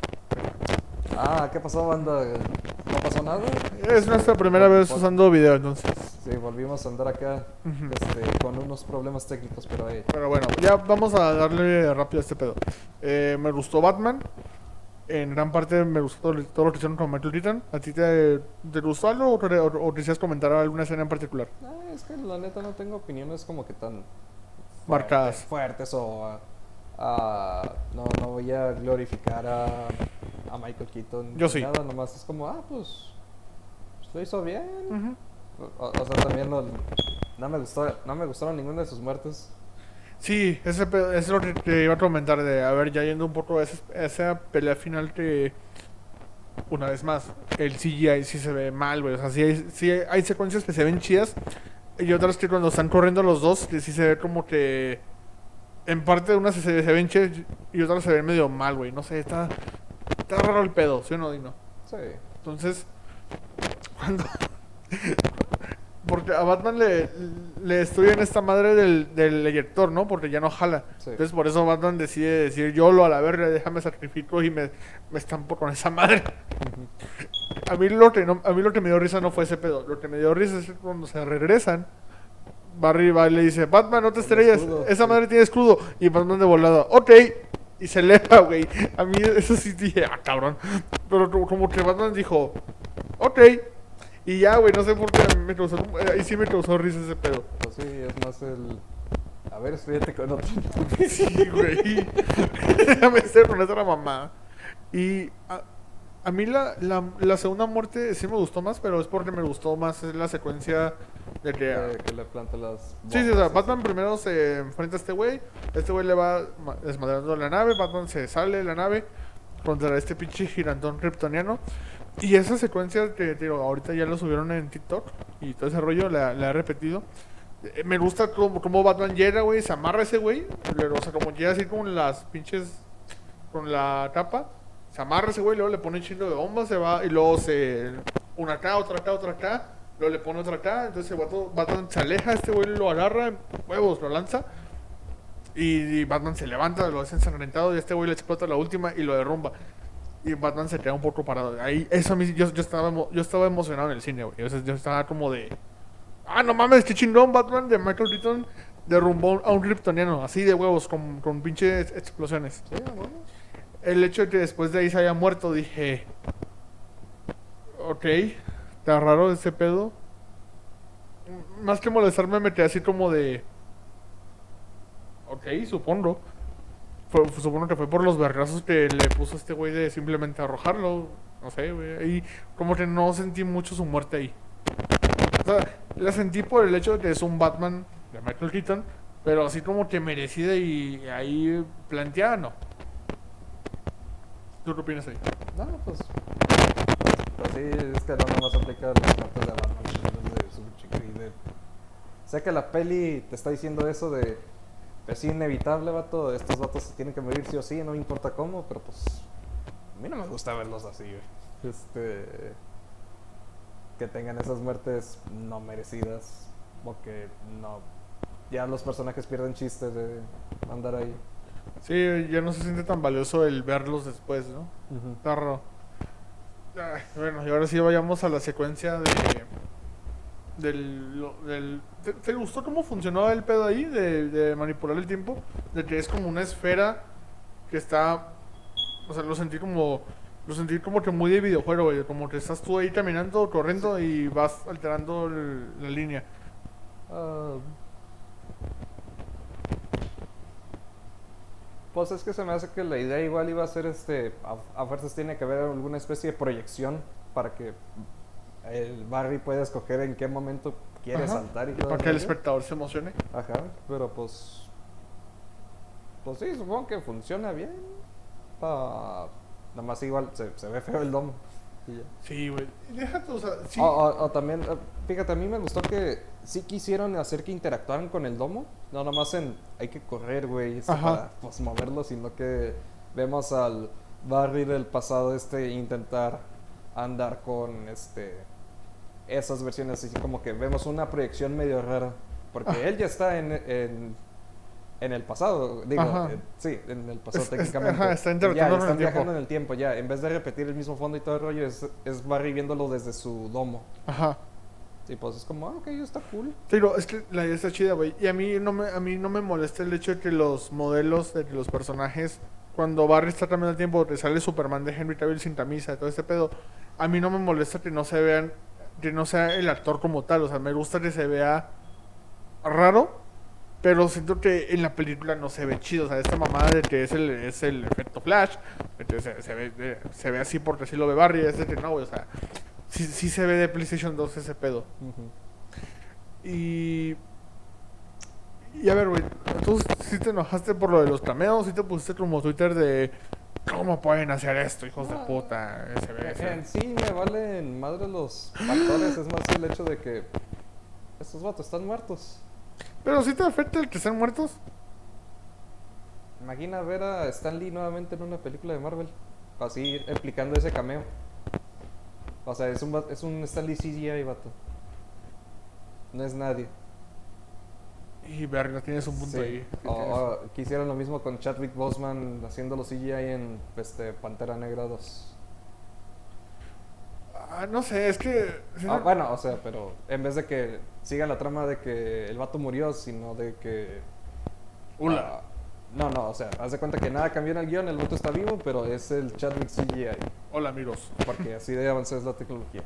¿Qué pasó, banda? ¿No pasó nada? Es nuestra primera vez usando video, entonces. Sí, volvimos a andar acá con unos problemas técnicos, pero ahí... Pero bueno, ya vamos a darle rápido a este pedo. Me gustó Batman. En gran parte me gustó todo lo que hicieron con Michael Keaton. ¿A ti te gustó algo o quisieras comentar alguna escena en particular? Es que la neta no tengo opiniones como que tan... Marcadas. Fuertes o... no voy a glorificar a Michael Keaton. Yo sí. Nada, nomás es como, pues lo hizo bien. O sea, también no me gustaron ninguna de sus muertes. Sí, es lo que te iba a comentar de, a ver, ya yendo un poco a esa pelea final que, una vez más, el CGI sí se ve mal, güey. O sea, sí hay secuencias que se ven chidas y otras que cuando están corriendo los dos, que sí se ve como que, en parte unas se ven chidas y otras se ven medio mal, güey. No sé, está raro el pedo, ¿sí o no, Dino? Sí. Entonces, cuando... Porque a Batman le destruyen esta madre del eyector, ¿no? Porque ya no jala. Sí. Entonces por eso Batman decide decir, yo lo a la verga, déjame sacrifico y me estampo con esa madre. A mí lo que me dio risa no fue ese pedo. Lo que me dio risa es que cuando se regresan, Barry va y le dice, Batman, no te estrellas, escudo, esa sí. madre tiene escudo. Y Batman de volada, ok. Y se eleva, güey. A mí eso sí dije, cabrón. Pero como que Batman dijo, ok. Y ya, güey, no sé por qué ahí sí me causó risa ese pedo. Pues sí, es más el... A ver, estudiate con otro. Sí, güey. Déjame ser con esa mamá. Y a mí la segunda muerte sí me gustó más, pero es porque me gustó más la secuencia de que... Que le planta las Sí, sí, o sea, bombas, Batman primero se enfrenta a este güey le va desmadrando la nave, Batman se sale de la nave contra este pinche girantón kryptoniano. Y esa secuencia que, te digo, ahorita ya lo subieron en TikTok y todo ese rollo la he repetido. Me gusta como Batman llega, güey, se amarra ese güey, o sea, como llega así con las pinches, con la tapa, se amarra ese güey, luego le pone un chingo de bombas, se va y luego una acá, otra acá, otra acá, luego le pone otra acá, entonces Batman se aleja, este güey lo agarra, huevos, lo lanza y Batman se levanta, lo hace ensangrentado y este güey le explota la última y lo derrumba. Y Batman se queda un poco parado. Ahí, eso a mí, yo estaba emocionado en el cine, güey. O sea, yo estaba como de... No mames, qué chingón, Batman de Michael Keaton derrumbó a un kryptoniano, así de huevos, con pinches explosiones. Sí, bueno. El hecho de que después de ahí se haya muerto, dije... Ok, está raro ese pedo. Más que molestarme, me quedé así como de... Ok, supongo. Supongo que fue por los vergazos que le puso este güey de simplemente arrojarlo. No sé, güey. Y como que no sentí mucho su muerte ahí. O sea, la sentí por el hecho de que es un Batman de Michael Keaton, pero así como que merecida y ahí planteada, no. ¿Tú qué opinas ahí? No, pues... Pues sí, es que no nomás aplica las cartas de Batman, de su chica y de... Sé que la peli te está diciendo eso de... Es inevitable, vato, estos vatos se tienen que morir sí o sí, no me importa cómo, pero pues... A mí no me gusta verlos así, güey. Que tengan esas muertes no merecidas, o que no... Ya los personajes pierden chistes de andar ahí. Sí, ya no se siente tan valioso el verlos después, ¿no? Ujú. Está raro. Bueno, y ahora sí vayamos a la secuencia ¿Te gustó cómo funcionó el pedo ahí de manipular el tiempo? De que es como una esfera que está... O sea, lo sentí como que muy de videojuego, güey. Como que estás tú ahí caminando, corriendo y vas alterando la línea. Ah, pues es que se me hace que la idea igual iba a ser a fuerzas tiene que haber alguna especie de proyección para que el Barry pueda escoger en qué momento quiere Ajá. saltar y Y todo para el que el rollo. espectador se emocione. Ajá, pero pues sí, supongo que funciona bien. Nada más igual se ve feo el domo. Y ya. Sí, güey. Déjate, o sea, sí. O también, fíjate, a mí me gustó que sí quisieron hacer que interactuaran con el domo. No nomás hay que correr, güey, Ajá. para pues, moverlo, sino que vemos al Barry del pasado intentar andar con esas versiones, así como que vemos una proyección medio rara. Porque él ya está en el pasado, digo, Ajá. sí, en el pasado Es- técnicamente. ajá, está Ya, interactuando con están el tiempo. viajando en el tiempo, ya. En vez de repetir el mismo fondo y todo el rollo, es Barry viéndolo desde su domo. Ajá. Y pues es como, ok, está cool. Pero es que la idea está chida, güey. Y a mí no me molesta el hecho de que los modelos, de que los personajes, cuando Barry está cambiando el tiempo, te sale Superman de Henry Cavill sin camisa, todo este pedo. A mí no me molesta que no se vean, que no sea el actor como tal. O sea, me gusta que se vea raro, pero siento que en la película no se ve chido. O sea, esta mamada de que es el efecto Flash, de que se ve así porque así lo ve Barry, es de que no, güey. O sea, sí se ve de PlayStation 2 ese pedo. Ujú. Y a ver, güey, entonces sí te enojaste por lo de los cameos, sí te pusiste como Twitter de ¿cómo pueden hacer esto, hijos de puta? En sí me valen madre los actores, es más el hecho de que estos vatos están muertos. Pero sí te afecta el que estén muertos. Imagina ver a Stan Lee nuevamente en una película de Marvel, así explicando ese cameo. O sea, es un Stan Lee CGI, vato. No es nadie. Y verga, tienes un punto Sí. ahí. O que hicieron lo mismo con Chadwick Boseman haciendo los CGI en Pantera Negra 2. No sé, es que... Bueno, o sea, pero en vez de que siga la trama de que el vato murió, sino de que... Hola. No, o sea, haz de cuenta que nada cambió en el guión, el vato está vivo, pero es el Chadwick CGI, Hola, amigos. porque así de avanzada es la tecnología.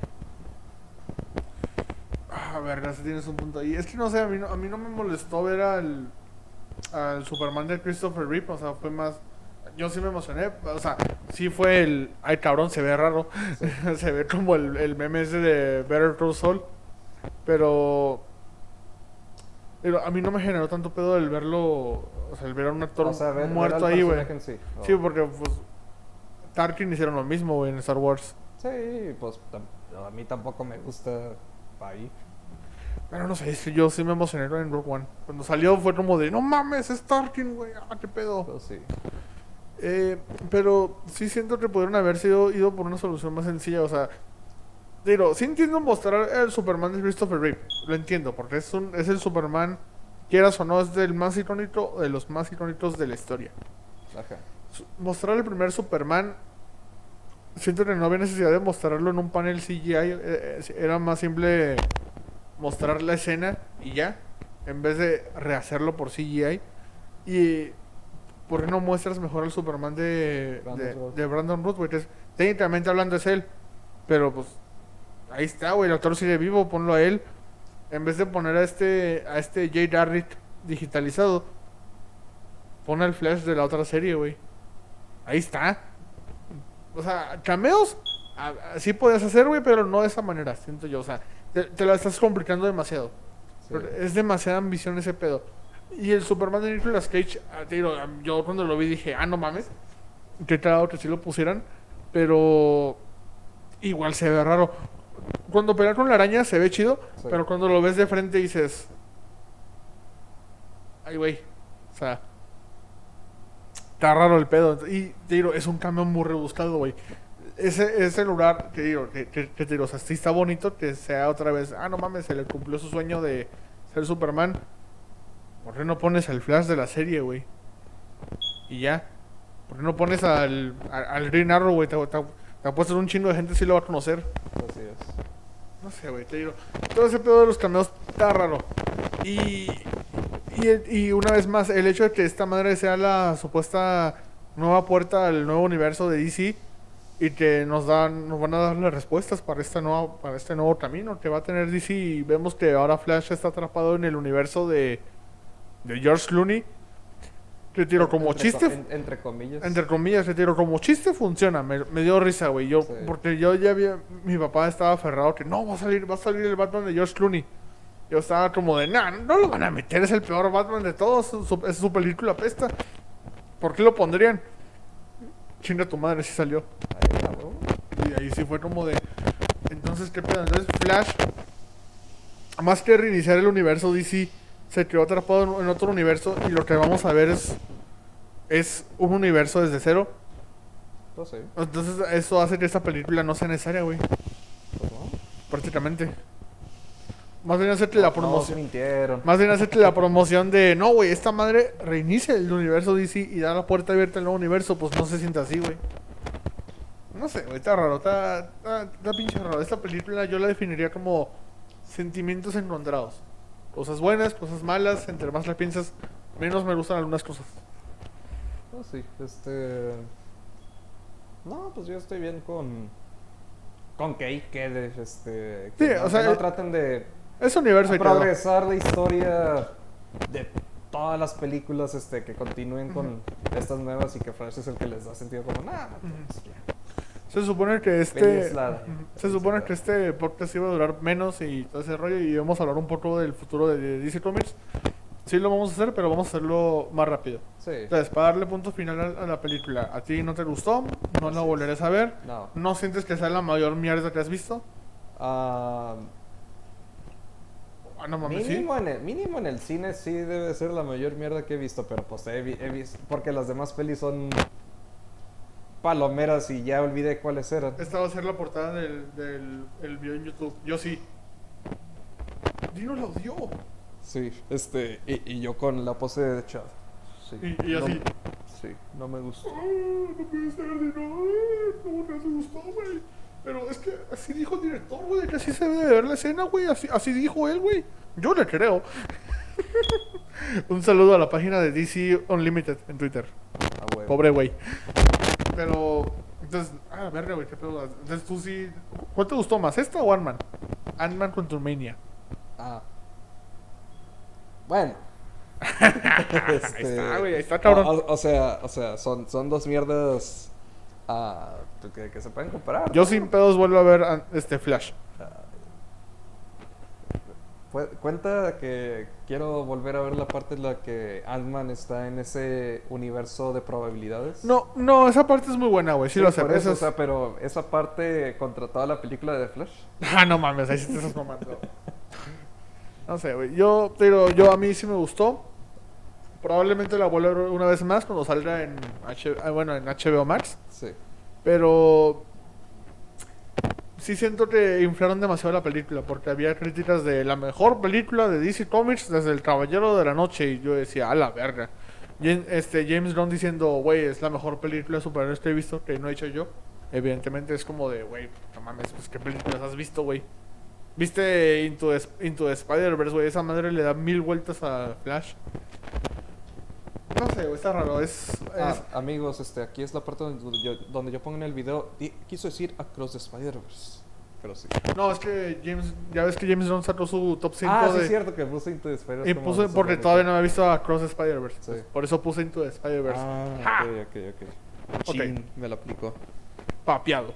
A ver, no sé, tienes un punto ahí. Es que no sé, a mí no me molestó ver al Superman de Christopher Reeve, o sea, fue más... Yo sí me emocioné, o sea, sí fue el... Ay, cabrón, se ve raro. Sí. Se ve como el meme ese de Better Call Saul. Pero a mí no me generó tanto pedo el verlo, o sea, el ver a un actor O sea, ver muerto al ahí, güey. personaje en sí. Sí, porque pues Tarkin hicieron lo mismo, güey, en Star Wars. Sí, pues a mí tampoco me gusta ahí. Pero no sé, es que yo sí me emocioné en Rogue One. Cuando salió fue como de, no mames, es Tarkin, güey, qué pedo. Pero sí. Pero sí siento que pudieron haber ido por una solución más sencilla, o sea, digo, sí entiendo mostrar el Superman de Christopher Reeve, lo entiendo, porque es el Superman, quieras o no, es del más icónico, de los más icónicos de la historia. Ajá. Mostrar el primer Superman, siento que no había necesidad de mostrarlo en un panel CGI, era más simple mostrar la escena y ya, en vez de rehacerlo por CGI. Y ¿por qué no muestras mejor al Superman de Brandon Routh, güey? Técnicamente hablando es él, pero pues ahí está, güey, el actor sigue vivo, ponlo a él. En vez de poner a este Jay Garrick digitalizado, pon al Flash de la otra serie, güey. Ahí está. O sea, cameos, sí puedes hacer, güey, pero no de esa manera, siento yo. O sea, te la estás complicando demasiado. Sí. Es demasiada ambición ese pedo. Y el Superman de Nicolas Cage, te digo, yo cuando lo vi dije, no mames, qué cagado que sí lo pusieran, pero igual se ve raro. Cuando pelea con la araña se ve chido, Sí. pero cuando lo ves de frente dices, ay, güey, o sea, está raro el pedo. Y te digo, es un cambio muy rebuscado, güey. Ese lugar, te digo, que te digo, o sea, sí está bonito que sea otra vez, no mames, se le cumplió su sueño de ser Superman. ¿Por qué no pones al Flash de la serie, güey? Y ya. ¿Por qué no pones al Green Arrow, güey? Te apuestas un chingo de gente sí lo va a conocer. Así es. No sé, güey, te digo. Todo ese pedo de los cameos está raro. Y una vez más, el hecho de que esta madre sea la supuesta nueva puerta al nuevo universo de DC y que nos van a dar las respuestas para este nuevo camino que va a tener DC. Y vemos que ahora Flash está atrapado en el universo de George Clooney. Te tiro como chiste. Entre comillas. Entre comillas, te tiro como chiste, funciona. Me dio risa, güey. Sí. Porque yo ya había. Mi papá estaba aferrado que no, va a salir el Batman de George Clooney. Yo estaba como de, no lo van a meter, es el peor Batman de todos. Su película apesta. ¿Por qué lo pondrían? Chinga tu madre, sí salió. Y ahí sí fue como de. Entonces, ¿qué pedo? Entonces, Flash, más que reiniciar el universo DC, se quedó atrapado en otro universo y lo que vamos a ver es un universo desde cero. Pues sí. Entonces eso hace que esta película no sea necesaria, güey. Pues no. Prácticamente. Más bien hacerte la promoción. No, mintieron. Más bien hacerte la promoción de, no, güey, esta madre reinicia el universo DC y da la puerta abierta al nuevo universo. Pues no se siente así, güey. No sé, güey, está raro, está pinche raro. Esta película yo la definiría como sentimientos encontrados. Cosas buenas, cosas malas, entre más la piensas, menos me gustan algunas cosas. No, sí, No, pues yo estoy bien con que ahí quede, que Sí, no, o sea, que no traten de Ese universo ahí quedó. progresar la historia de todas las películas, que continúen con estas nuevas y que Flash es el que les da sentido como, pues ya. Se supone que Feliz la- se supone que este podcast iba a durar menos y todo ese rollo y vamos a hablar un poco del futuro de DC Comics. Sí lo vamos a hacer, pero vamos a hacerlo más rápido. Sí, Entonces, para darle punto final a la película, ¿a ti no te gustó? ¿No la volverás a ver? no. ¿No sientes que sea la mayor mierda que has visto? Ah, No mames, sí. mínimo en el cine sí debe ser la mayor mierda que he visto, pero pues he visto, porque las demás pelis son palomeras y ya olvidé cuáles eran. Esta va a ser la portada del video en YouTube. Yo sí. Dino la odió. Sí, y yo con la pose de Chad. Sí. Y así. Sí, no me gustó. No puede ser, Dino. ¿Cómo te gustó, güey? Pero es que así dijo el director, güey, que así se debe de ver la escena, güey. Así dijo él, güey. Yo le creo. Un saludo a la página de DC Unlimited en Twitter. Ah, güey. Pobre güey. Pero, entonces, verga, güey, qué pedo. Entonces tú sí. ¿Cuál te gustó más, esta o Ant-Man? Ant-Man contra Mania. Ah. Bueno. Ahí está, güey, ahí está, cabrón. O sea, son dos mierdas que se pueden comparar. Yo ¿no? sin pedos vuelvo a ver Flash. Cuenta que quiero volver a ver la parte en la que Ant-Man está en ese universo de probabilidades. No, esa parte es muy buena, güey. Sí, lo por sé. eso, o sea, pero esa parte contra toda la película de The Flash. No mames, ahí sí te estás mamando. No sé, güey. Yo te digo, yo a mí sí me gustó. Probablemente la vuelva a ver una vez más cuando salga en en HBO Max. Sí. Pero sí siento que inflaron demasiado la película porque había críticas de la mejor película de DC Comics desde El Caballero de la Noche y yo decía, a la verga. James Gunn diciendo, güey, es la mejor película de superhéroes que he visto, que no he hecho yo. Evidentemente es como de, güey, no mames, pues qué películas has visto, güey. ¿Viste Into the Spider-Verse, güey? Esa madre le da 1000 vueltas a Flash. No sé, güey, está raro. Amigos, aquí es la parte donde yo pongo en el video. Quiso decir Across the Spider-Verse. Pero sí. No, es que ya ves que James Gunn sacó su top 5 sí, es cierto que puse Into the Spider-Verse. Y puse porque todavía no había visto a Cross the Spider-Verse. Sí. Por eso puse Into the Spider-Verse. Ok. Chin, me lo aplicó. Papeado.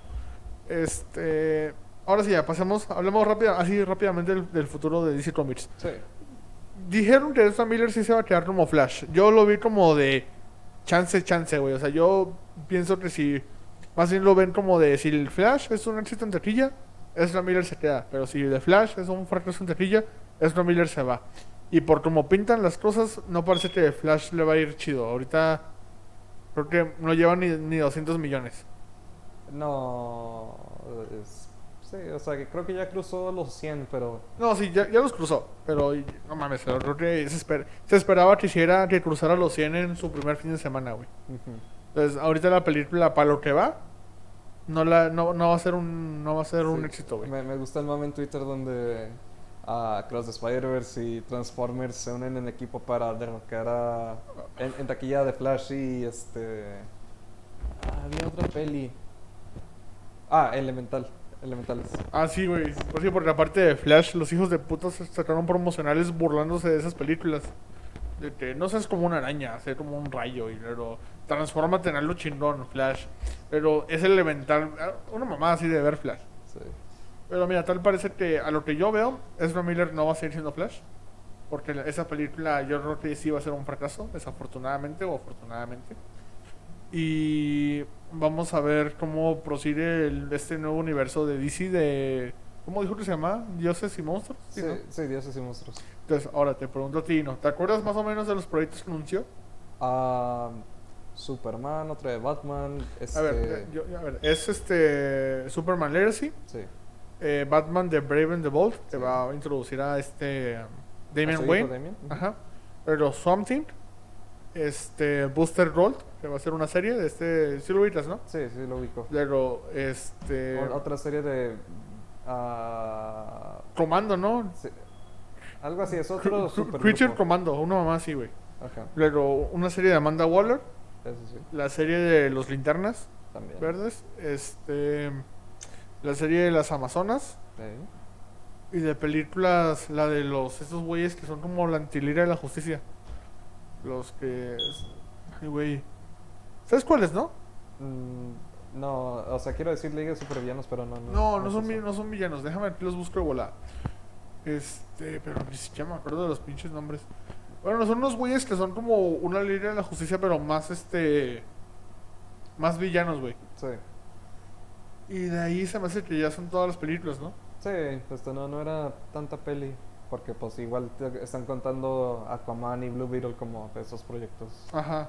Ahora sí, ya pasemos. Hablemos rápidamente del futuro de DC Comics. Sí. Dijeron que Ezra Miller sí se va a quedar como Flash. Yo lo vi como de chance, güey. O sea, yo pienso que si... Más bien lo ven como de... Si el Flash es un éxito en taquilla, Ezra Miller se queda. Pero si el Flash es un fracaso en taquilla, Ezra Miller se va. Y por como pintan las cosas, no parece que Flash le va a ir chido. Ahorita creo que no lleva ni 200 millones. No... Sí, o sea, que creo que ya cruzó los 100, pero... No, sí, ya los cruzó. Pero no mames, creo que se esperaba que cruzara los 100 en su primer fin de semana, güey. Ujú. Entonces, ahorita la película, para lo que va, no va a ser un éxito, güey. Me gusta el mame en Twitter donde Across the Spider-Verse y Transformers se unen en equipo para derrocar en taquilla de Flash y había otra peli. Elementales. Sí, güey. Pues sí, porque aparte de Flash, los hijos de puta se sacaron promocionales burlándose de esas películas. De que no seas como una araña, sé como un rayo y luego transfórmate en algo chingón, Flash. Pero es elemental, una mamá así de ver Flash. Sí. Pero mira, tal parece que a lo que yo veo, Ezra Miller no va a seguir siendo Flash. Porque esa película yo creo que sí va a ser un fracaso, desafortunadamente o afortunadamente. Y vamos a ver cómo prosigue este nuevo universo de DC de... ¿Cómo dijo que se llama? ¿Dioses y monstruos? Sí, ¿no? sí, Dioses y Monstruos. Entonces, ahora te pregunto a ti, ¿no? ¿Te acuerdas más o menos de los proyectos que anunció? Superman, otra de Batman. A ver, es Superman Legacy, Sí. Batman de Brave and the Bold, que Sí. va a introducir a Damian ¿A su hijo Wayne. Damian? Ujú. Ajá. Pero Swamp Thing, Booster Gold, que va a ser una serie de sí lo ubicas, ¿no? Sí, sí, lo ubico. Luego, Otra serie de... Comando, ¿no? sí, algo así, es otro super Creature grupo. Commando, una mamá así, güey. Ajá, Luego, una serie de Amanda Waller, eso sí, la serie de los Linternas también. Verdes, la serie de las Amazonas Sí. y de películas, la de estos güeyes que son como la antilira de la justicia. Los que... Ay, güey. ¿Sabes cuáles, no? No, o sea, quiero decir Liga de Supervillanos, pero no. No es eso. son villanos. Déjame que los busco de volada. Pero ni siquiera me acuerdo de los pinches nombres. Bueno, son unos güeyes que son como una liga de la justicia, pero más más villanos, güey. Sí, Y de ahí se me hace que ya son todas las películas, ¿no? sí, no era tanta peli, porque pues igual están contando Aquaman y Blue Beetle como esos proyectos. Ajá.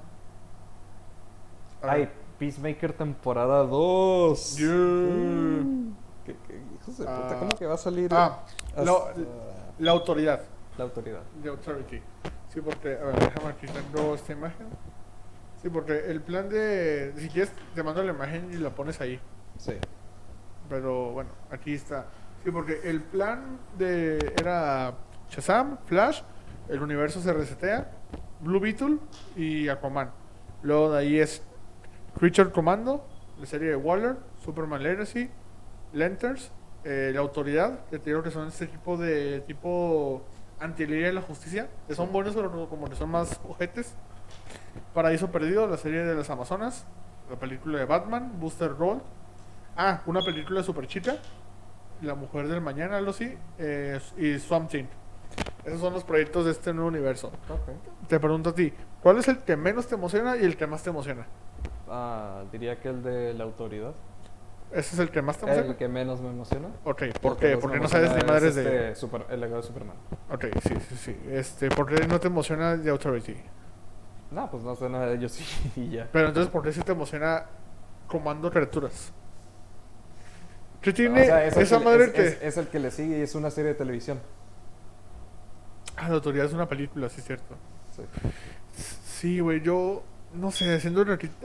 A Ay, ver. Peacemaker temporada 2. Yeah. ¿Qué hijos de puta? ¿Cómo que va a salir? La autoridad. La autoridad. The Authority. Sí, porque, a ver, déjame aquí tengo esta imagen. Sí, porque el plan de... Si quieres, te mando la imagen y la pones ahí. Sí. Pero bueno, aquí está. Sí, porque el plan era Shazam, Flash, el universo se resetea, Blue Beetle y Aquaman. Luego de ahí es Creature Commando, la serie de Waller, Superman Legacy, Lanterns, la Autoridad, que te digo que son este tipo anti-ley de la justicia, que son buenos pero como que son más ojetes. Paraíso Perdido, la serie de las Amazonas, la película de Batman, Booster Gold, una película de Superchica, La Mujer del Mañana, algo así, y Swamp Thing. Esos son los proyectos de este nuevo universo. Ok. Te pregunto a ti, ¿cuál es el que menos te emociona y el que más te emociona? Diría que el de la autoridad. ¿Ese es el que más te emociona? El que menos me emociona. Ok, El ¿por que qué? más Porque me no sabes ni emociona madres es de... el legado de Superman. Ok, sí. ¿Por qué no te emociona The Authority? No, pues no sé nada de ellos y ya. Pero entonces, ¿por qué sí te emociona Comando Criaturas? ¿Qué O tiene sea, es el esa que, madre es el que le sigue y es una serie de televisión. La autoridad es una película, sí es cierto. Sí. Sí, güey, yo... No sé, siendo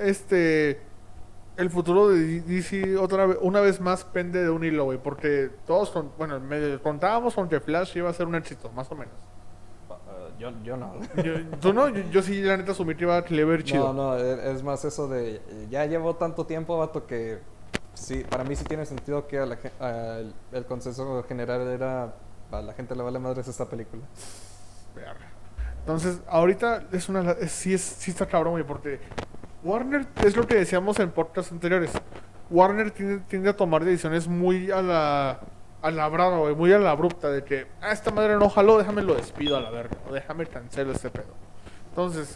el futuro de DC una vez más pende de un hilo, güey. Porque todos, contábamos con que Flash iba a ser un éxito, más o menos. Yo no. ¿Tú no? Yo sí, la neta, asumí que iba a ver chido. No, es más eso de... Ya llevo tanto tiempo, vato, que... Sí, para mí sí tiene sentido que el consenso general era... A la gente le vale madres esta película. Verga. Entonces, ahorita sí está cabrón, güey, porque Warner, es lo que decíamos en podcasts anteriores, Warner tiende a tomar decisiones muy a la brava, güey, muy a la abrupta, de que, esta madre no jaló, déjame lo despido a la verga, o déjame cancelo este pedo. Entonces,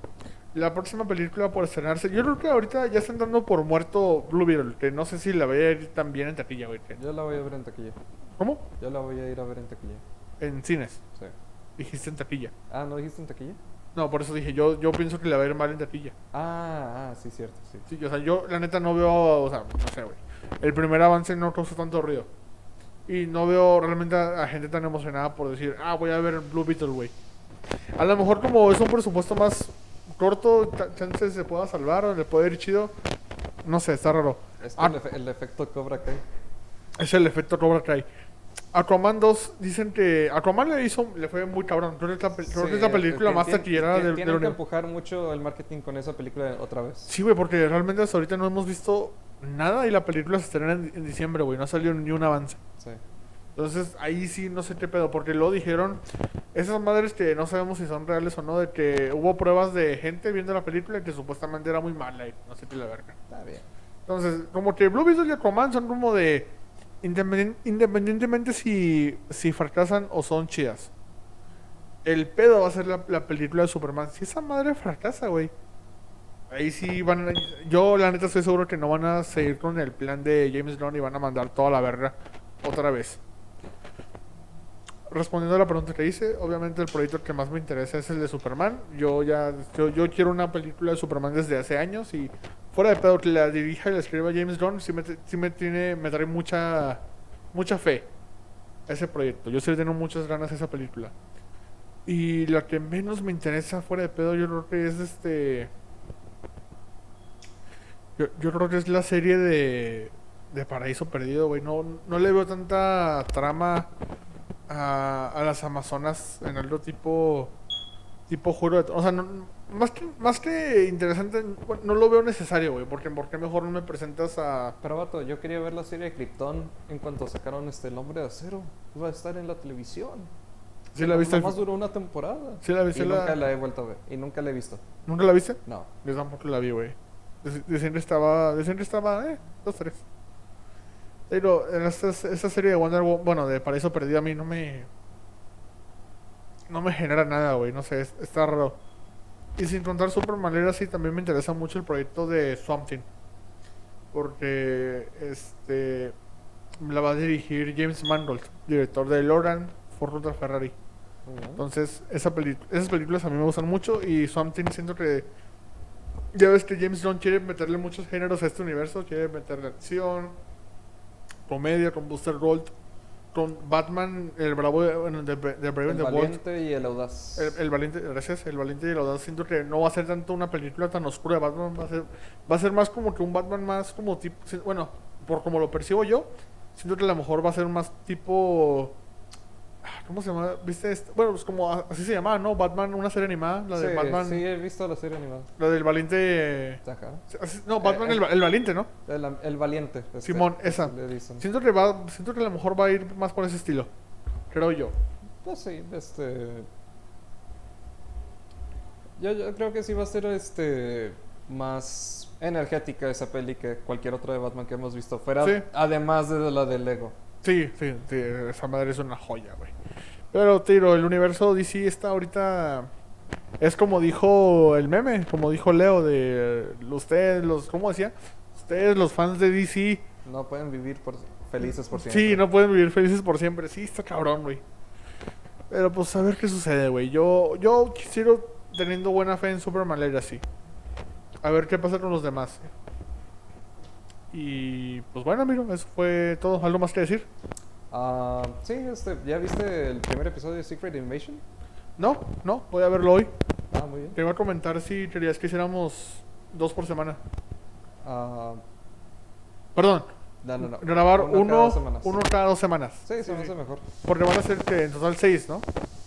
la próxima película por estrenarse, yo creo que ahorita ya están dando por muerto Blue Beetle, que no sé si la voy a ir tan bien en taquilla, güey. Yo la voy a ver en taquilla. ¿Cómo? Yo la voy a ir a ver en taquilla. En cines. Sí. Dijiste en taquilla. ¿No dijiste en taquilla? No, por eso dije, yo pienso que le va a ir mal en taquilla. Sí, cierto, sí. Sí, o sea, yo la neta no veo, o sea, no sé, güey. El primer avance no causó tanto ruido. Y no veo realmente a gente tan emocionada por decir, voy a ver Blue Beetle, güey. A lo mejor como es un presupuesto más corto, chances se pueda salvar o le puede ir chido. No sé, está raro. Es que el efecto Cobra Kai. Es el efecto Cobra Kai. Aquaman 2 dicen que Aquaman le fue muy cabrón. Creo que es la película más taquillera del Tienen que universo. empujar mucho el marketing con esa película otra vez. Sí, güey, porque realmente hasta ahorita no hemos visto nada y la película se estrena en diciembre, güey. No salió ni un avance. Sí. Entonces ahí sí no sé qué pedo, porque lo dijeron esas madres que no sabemos si son reales o no, de que hubo pruebas de gente viendo la película y que supuestamente era muy mala y no sé qué la verga. Está bien. Entonces, como que Blue Beetle y Aquaman son como de independientemente si fracasan o son chidas. El pedo va a ser la película de Superman. Si esa madre fracasa, güey. Ahí sí yo la neta estoy seguro que no van a seguir con el plan de James Gunn y van a mandar toda la verga otra vez. Respondiendo a la pregunta que hice, obviamente el proyecto que más me interesa es el de Superman. Yo quiero una película de Superman desde hace años y fuera de pedo que la dirija y la escriba James Gunn, me trae mucha fe a ese proyecto. Yo sí le tengo muchas ganas a esa película. Y la que menos me interesa fuera de pedo, yo creo que es yo creo que es la serie de Paraíso Perdido, güey. No le veo tanta trama a las Amazonas en algo tipo juego de... O sea, más que interesante, bueno, no lo veo necesario, güey. Porque ¿por qué mejor no me presentas a... Pero vato, yo quería ver la serie de Krypton en cuanto sacaron El Hombre de Acero. Iba a estar en la televisión. ¿Sí la viste? Más duró una temporada. ¿Sí la viste? Y nunca la he vuelto a ver. Y nunca la he visto. ¿Nunca la viste? No. Yo tampoco la vi, güey. Decían que estaba... 2, 3. Pero en esta serie de Wonder Woman, bueno, de Paraíso Perdido a mí no me genera nada, güey, no sé, está raro. Y sin contar Superman Legacy, también me interesa mucho el proyecto de Swamp Thing. Porque la va a dirigir James Mangold, director de Logan, Ford contra Ferrari. Entonces, esas películas a mí me gustan mucho y Swamp Thing siento que ya ves que James Gunn quiere meterle muchos géneros a este universo, quiere meterle acción, comedia con Booster Gold, con Batman, el bravo de Brave and the Bold. El valiente y el audaz. El valiente, gracias, el valiente y el audaz. Siento que no va a ser tanto una película tan oscura de Batman, va a ser más como que un Batman más como tipo, bueno, por como lo percibo yo, siento que a lo mejor va a ser más tipo... ¿Cómo se llama? ¿Viste? Bueno, pues como así se llamaba, ¿no? Batman, una serie animada, la de Sí, Batman, sí, he visto la serie animada. la del valiente... Ajá. No, Batman el valiente, ¿no? El valiente. Simón, esa. Le dicen. Siento que a lo mejor va a ir más por ese estilo, creo yo. Pues sí, yo creo que sí va a ser más energética esa peli que cualquier otra de Batman que hemos visto. Fuera, Sí. además de la de Lego. Sí, esa madre es una joya, güey. Pero, tiro, el universo DC está ahorita... Es como dijo el meme, como dijo Leo, de ustedes, ¿cómo decía? Ustedes, los fans de DC, No pueden vivir felices por siempre. sí, no pueden vivir felices por siempre. Sí, está cabrón, güey. Pero pues a ver qué sucede, güey. Yo quisiera teniendo buena fe en Superman Legacy. A ver qué pasa con los demás. Y pues bueno, amigo, eso fue todo. ¿Algo más que decir? Sí, ¿ya viste el primer episodio de Secret Invasion? No, voy a verlo hoy. Muy bien. Te iba a comentar si querías que hiciéramos 2 por semana. Ah, Perdón, no. grabar Uno cada 2 semanas. uno cada 2 semanas. Sí, se me hace mejor. Porque van a ser que en total 6, ¿no?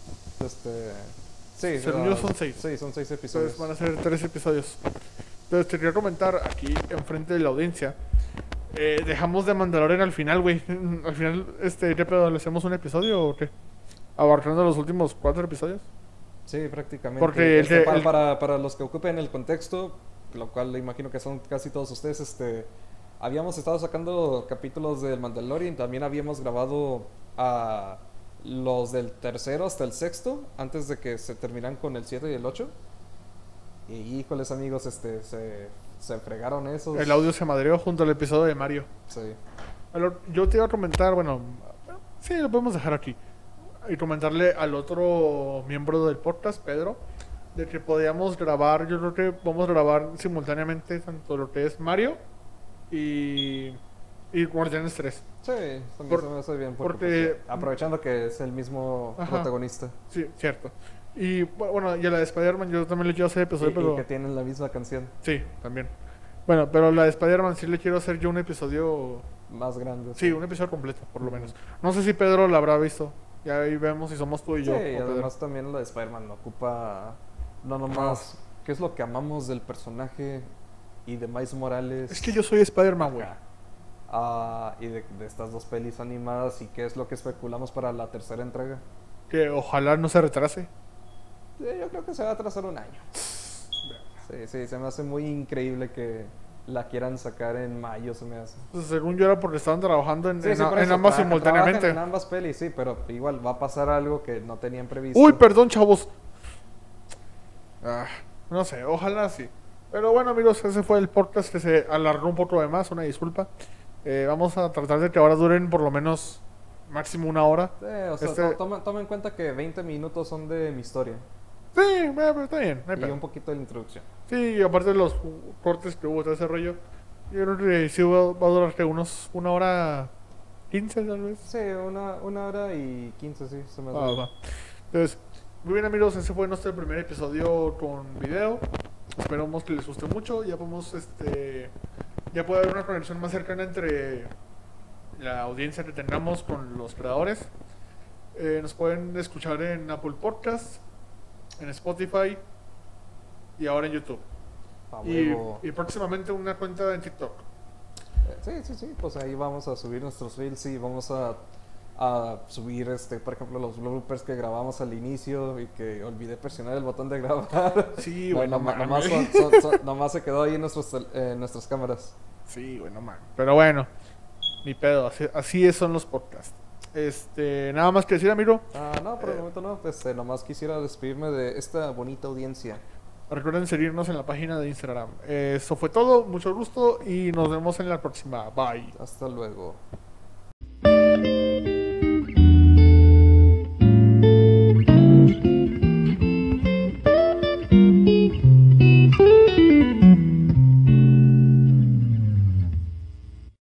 Sí, Según yo son 6. Sí, son 6 episodios. Entonces van a ser 3 episodios. Entonces te quería comentar aquí enfrente de la audiencia. Dejamos de Mandalorian al final, güey. Al final, ¿qué pedo? ¿Le hacemos un episodio o qué? Abarcando los últimos 4 episodios. Sí, prácticamente. Porque para los que ocupen el contexto, lo cual imagino que son casi todos ustedes, habíamos estado sacando capítulos del Mandalorian, también habíamos grabado a los del tercero hasta el sexto, antes de que se terminaran con el 7 y el 8. Y híjoles amigos, se fregaron esos. El audio se madreó junto al episodio de Mario. Sí. Yo te iba a comentar, bueno, sí, lo podemos dejar aquí. Y comentarle al otro miembro del podcast, Pedro, de que podíamos grabar, yo creo que vamos a grabar simultáneamente tanto lo que es Mario y Guardianes 3. Sí, también se me hace bien. Porque aprovechando que es el mismo protagonista. Sí, cierto. Y bueno, y a la de Spider-Man yo también le quiero hacer episodio, pero... Y que tienen la misma canción. Sí, también. Bueno, pero la de Spider-Man sí le quiero hacer yo un episodio... Más grande. Sí, un episodio completo, por lo menos. No sé si Pedro la habrá visto. Ya ahí vemos si somos tú y yo. Sí, y además también la de Spider-Man ocupa... No nomás... ¿Qué es lo que amamos del personaje y de Miles Morales? Es que yo soy Spider-Man, güey. Y de estas 2 pelis animadas y qué es lo que especulamos para la tercera entrega. Que ojalá no se retrase. Yo creo que se va a atrasar un año. Sí, se me hace muy increíble que la quieran sacar en mayo, se me hace. Pues según yo era porque estaban trabajando en eso, ambas simultáneamente. En ambas pelis, sí, pero igual va a pasar algo que no tenían previsto. Uy, perdón, chavos. No sé, ojalá sí. Pero bueno, amigos, ese fue el podcast que se alargó un poco de más, una disculpa. Vamos a tratar de que ahora duren por lo menos máximo 1 hora. O sea, toma en cuenta que 20 minutos son de mi historia. Sí, está bien. No hay y pedo. un poquito de la introducción. Sí, aparte de los cortes que hubo, todo ese rollo. Yo creo que sí va a durar que unos 1 hora 15 tal vez. Sí, 1 hora y 15, sí, se me hace. Va. Entonces, muy bien amigos, ese fue nuestro primer episodio con video. Esperamos que les guste mucho. Ya podemos, ya puede haber una conexión más cercana entre la audiencia que tengamos con los creadores. Nos pueden escuchar en Apple Podcasts, en Spotify y ahora en YouTube. Y próximamente una cuenta en TikTok. Sí, pues ahí vamos a subir nuestros reels y vamos a subir, por ejemplo, los bloopers que grabamos al inicio y que olvidé presionar el botón de grabar. Sí, bueno, nomás se quedó ahí en nuestras cámaras. Sí, bueno, man. Pero bueno, ni pedo, así son los podcasts. Nada más que decir, amigo. No, por el momento no. Nomás quisiera despedirme de esta bonita audiencia. Recuerden seguirnos en la página de Instagram. Eso fue todo, mucho gusto y nos vemos en la próxima. Bye. Hasta luego.